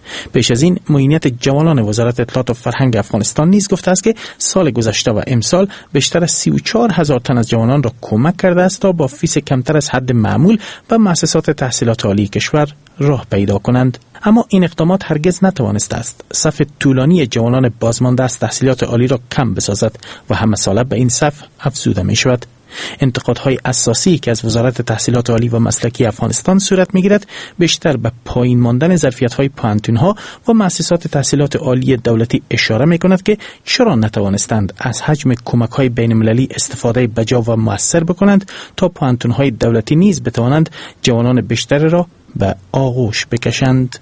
پیش از این معینیت جوانان وزارت اطلاعات و فرهنگ افغانستان نیز گفته است که سال گذشته و امسال بیشتر از 34,000 تن از جوانان را کمک کرده است تا با فیس کمتر از حد معمول به مؤسسات تحصیلات عالی کشور راه پیدا کنند. اما این اقدامات هرگز نتوانسته است صف طولانی جوانان بازمانده از تحصیلات عالی را کم بسازد و همه ساله به این صف افزوده می شود. انتقادهای اساسی که از وزارت تحصیلات عالی و مسلکی افغانستان صورت میگیرد بیشتر به پایین ماندن ظرفیت‌های پوهنتون‌ها و مؤسسات تحصیلات عالی دولتی اشاره می‌کند که چرا نتوانستند از حجم کمک‌های بین‌المللی استفاده بجا و مؤثر بکنند تا پوهنتون‌های دولتی نیز بتوانند جوانان بیشتر را به آغوش بکشند.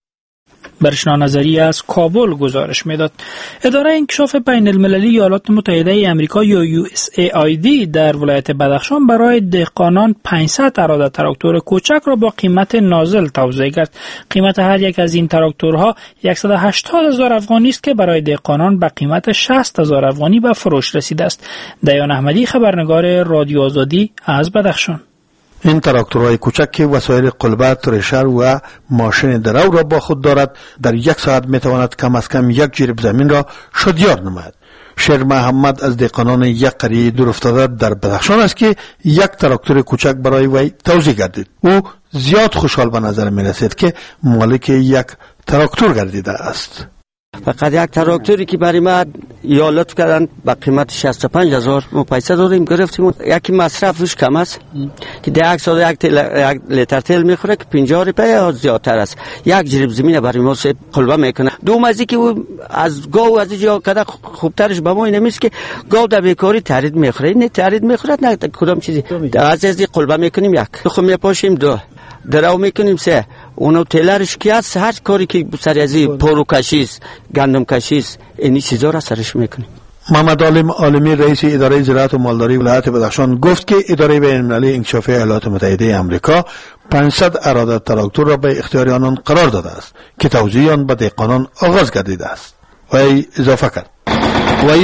برشنا نظری از کابل گزارش میداد. اداره انکشاف بین المللی ایالات متحده آمریکا یا USAID در ولایت بدخشان برای دهقانان 500 اراده تراکتور کوچک را با قیمت نازل توزیع کرد. قیمت هر یک از این تراکتورها 180,000 افغانی است که برای دهقانان به قیمت 60,000 افغانی به فروش رسیده است. دیان احمدی، خبرنگار رادیو آزادی از بدخشان. این تراکتورهای کوچک که وسایل قلبه، ترشر و ماشین درو را با خود دارد در یک ساعت میتواند کم از کم یک جریب زمین را شدیار نماید. شیر محمد از دهقانان یک قریه دور افتاده در بدخشان است که یک تراکتور کوچک برای وی توزیع گردید. او زیاد خوشحال به نظر می رسید که مالک یک تراکتور گردیده است. فقط یک تراکتوری که برای ما ایالت کردن با قیمت 65,000 ما پیسه داریم گرفتیم. یکی مصرفش کم است که ده یک لیتر تیل میخوره که 50 روپیه یا زیادتر است. یک جریب زمین برای ما قلبه میکنه. دوم از اینکه او از گاو از اینجا کده خوبترش به ما این نمیست که گاو در بیکاری ترید میخوره. نه ترید میخوره نه کدام چیزی. از این قلبه میکنیم یک. خب میپاشیم دو. درو میکنیم سه. اونو تیلرش کی است، هر کاری که سر ازی پرو کشیست، گندم کشیست، اینی چیزا را سرش میکنیم. محمد عالم عالمی رئیس اداره زراعت و مالداری ولایت بدخشان گفت که اداره بین المللی انکشاف ایالات متحده آمریکا 500 اراده تراکتور را به اختیار آنان قرار داده است که توزیع آن به دهقانان آغاز گردیده است. وی اضافه کرد وی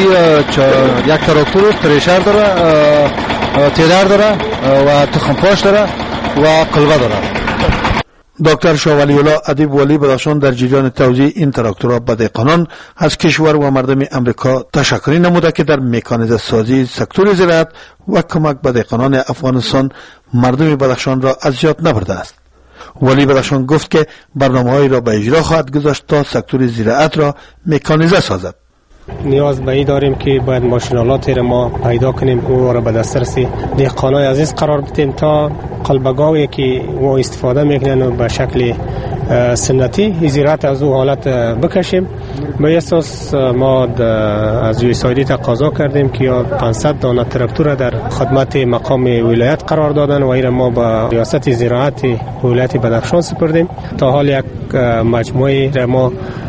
یک تراکتور ترشر داره، تیلر داره و تخمپاش داره و قلبه داره. دکتر شاه ولی الله ادیب ولی بدخشان در جریان توزیع این تراکتورها به دهقانان از کشور و مردم امریکا تشکری نموده که در مکانیزه سازی سکتور زراعت و کمک به دهقانان افغانستان مردم بدخشان را اذیت نبرده است. ولی بدخشان گفت که برنامه‌هایی را به اجرا خواهد گذاشت تا سکتور زراعت را مکانیزه سازد. نیاز به این داریم که باید ماشینالاتی را ما پیدا کنیم او را به دسترس دهقانای عزیز قرار بدیم تا قلبگاوی که او استفاده میکنن و به شکل سنتی زراعت از او حالت بکشیم. به اساس ما از USAID تقاضا کردیم که 500 دانه تراکتور در خدمت مقام ولایت قرار دادن و این ما با ریاست زراعت ولایت بدخشان سپردیم. تا حال یک مجموعه را ما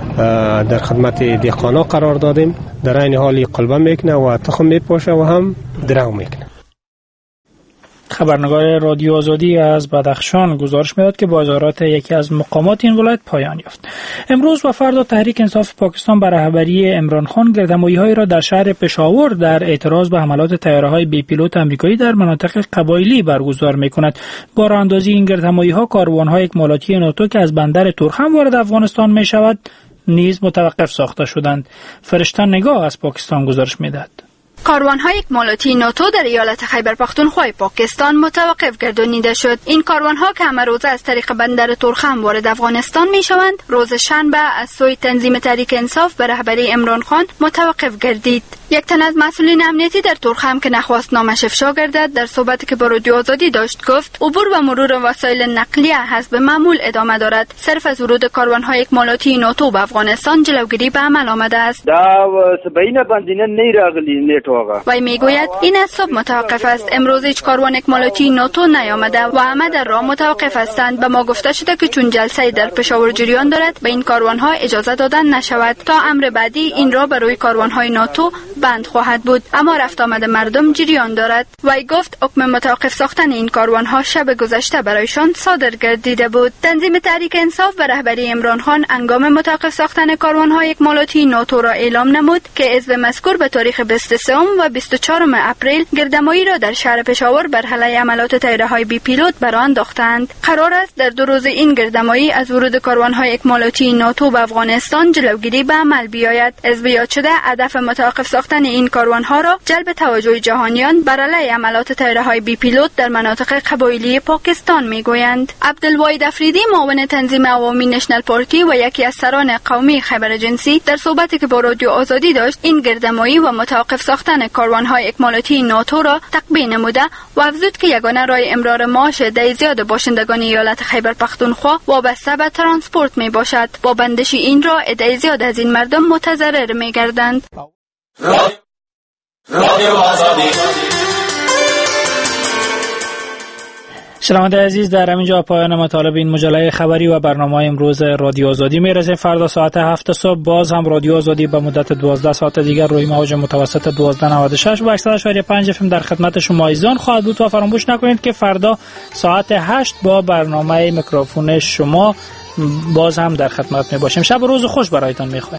در خدمت دهقانا قرار دادیم. در این حال قلبه میکنه و تخم میپاشه و هم درو میکنه. خبرنگار رادیو آزادی از بدخشان گزارش میداد که بازارات یکی از مقامات این ولایت پایان یافت. امروز و فردا تحریک انصاف پاکستان به رهبری عمران خان گردهمایی‌هایی را در شهر پشاور در اعتراض به حملات طیاره‌های بی پیلوت آمریکایی در مناطق قبایلی برگزار می‌کند. با راه اندازی این گردهمایی‌ها کاروان‌های اکمالاتی ناتو که از بندر تورخم وارد افغانستان می‌شود نیز متوقف ساخته شدند. فرشته نگاه از پاکستان گزارش می‌دهد. کاروان‌های اکمالاتی ناتو در ایالت خیبر پختونخوا پاکستان متوقف گردانیده شد. این کاروان‌ها که همه روزه از طریق بندر تورخم وارد افغانستان می‌شوند، روز شنبه از سوی تنظیم تحریک انصاف به رهبری عمران خان متوقف گردید. یک تن از مسئولین امنیتی در تورخم که نخواست نامش افشا گردد در صحبتی که با رادیو آزادی داشت گفت عبور و مرور وسایل نقلیه حسب معمول ادامه دارد. صرف از ورود کاروان‌های اکمالاتی ناتو به افغانستان جلوگیری به عمل آمده است. وی میگوید این از صبح متوقف است. امروز هیچ کاروان اکمالاتی ناتو نیامده و همه در راه متوقف هستند. به ما گفته شده که چون جلسه در پشاور جریان دارد به این کاروان‌ها اجازه دادن نشود تا امر بعدی این را به روی کاروان‌های ناتو بند خواهد بود، اما رفت آمد مردم جریان دارد. وی گفت حکم متوقف ساختن این کاروانها شب گذشته برایشان صادر گردیده بود. تنظیم تحریک انصاف و رهبری عمران خان هنگام متوقف ساختن کاروانها اکمالاتی ناتو را اعلام نمود که حزب مذکور به تاریخ 23 و 24 اپریل گردمایی را در شهر پشاور بر علیه عملات طیاره‌های بی پیلوت برآ انداختند. قرار است در 2 روز این گردمایی از ورود کاروانهای اکمالاتی ناتو به افغانستان جلوگیری به عمل بیاید. حزب یاد شده هدف متوقف ساختن این کاروانها را جلب توجه جهانیان بر علیه عملات طیاره‌های بی پیلوت در مناطق قبایلی پاکستان میگویند. عبدالواحد افریدی معاون تنظیم عوامی نشنل پارتی و یکی از سران قومی خیبر جنسی در صحبتی که با رادیو آزادی داشت این گردمایی و متوقف ساختن کاروانهای اکمالاتی ناتو را تقبیح نموده و افزود که یگانه راه امرار معاش عده زیاد باشندگان ایالت خیبر پختونخوا وابسته به ترانسپورت می باشد. با بندش این را عده زیاد از این مردم متضرر می گردند. شنونده عزیز، در همینجا پایان مطالب این مجله خبری و برنامه امروز رادیو آزادی میرسه. فردا ساعت 7 صبح باز هم رادیو آزادی به مدت 12 ساعت دیگر روی موج متوسط 1296 و 100.5 FM در خدمت شما ایزان خواهد بود و فراموش نکنید که فردا ساعت 8 با برنامه میکروفون شما باز هم در خدمت می باشیم. شب و روز خوش برایتان میخوایم.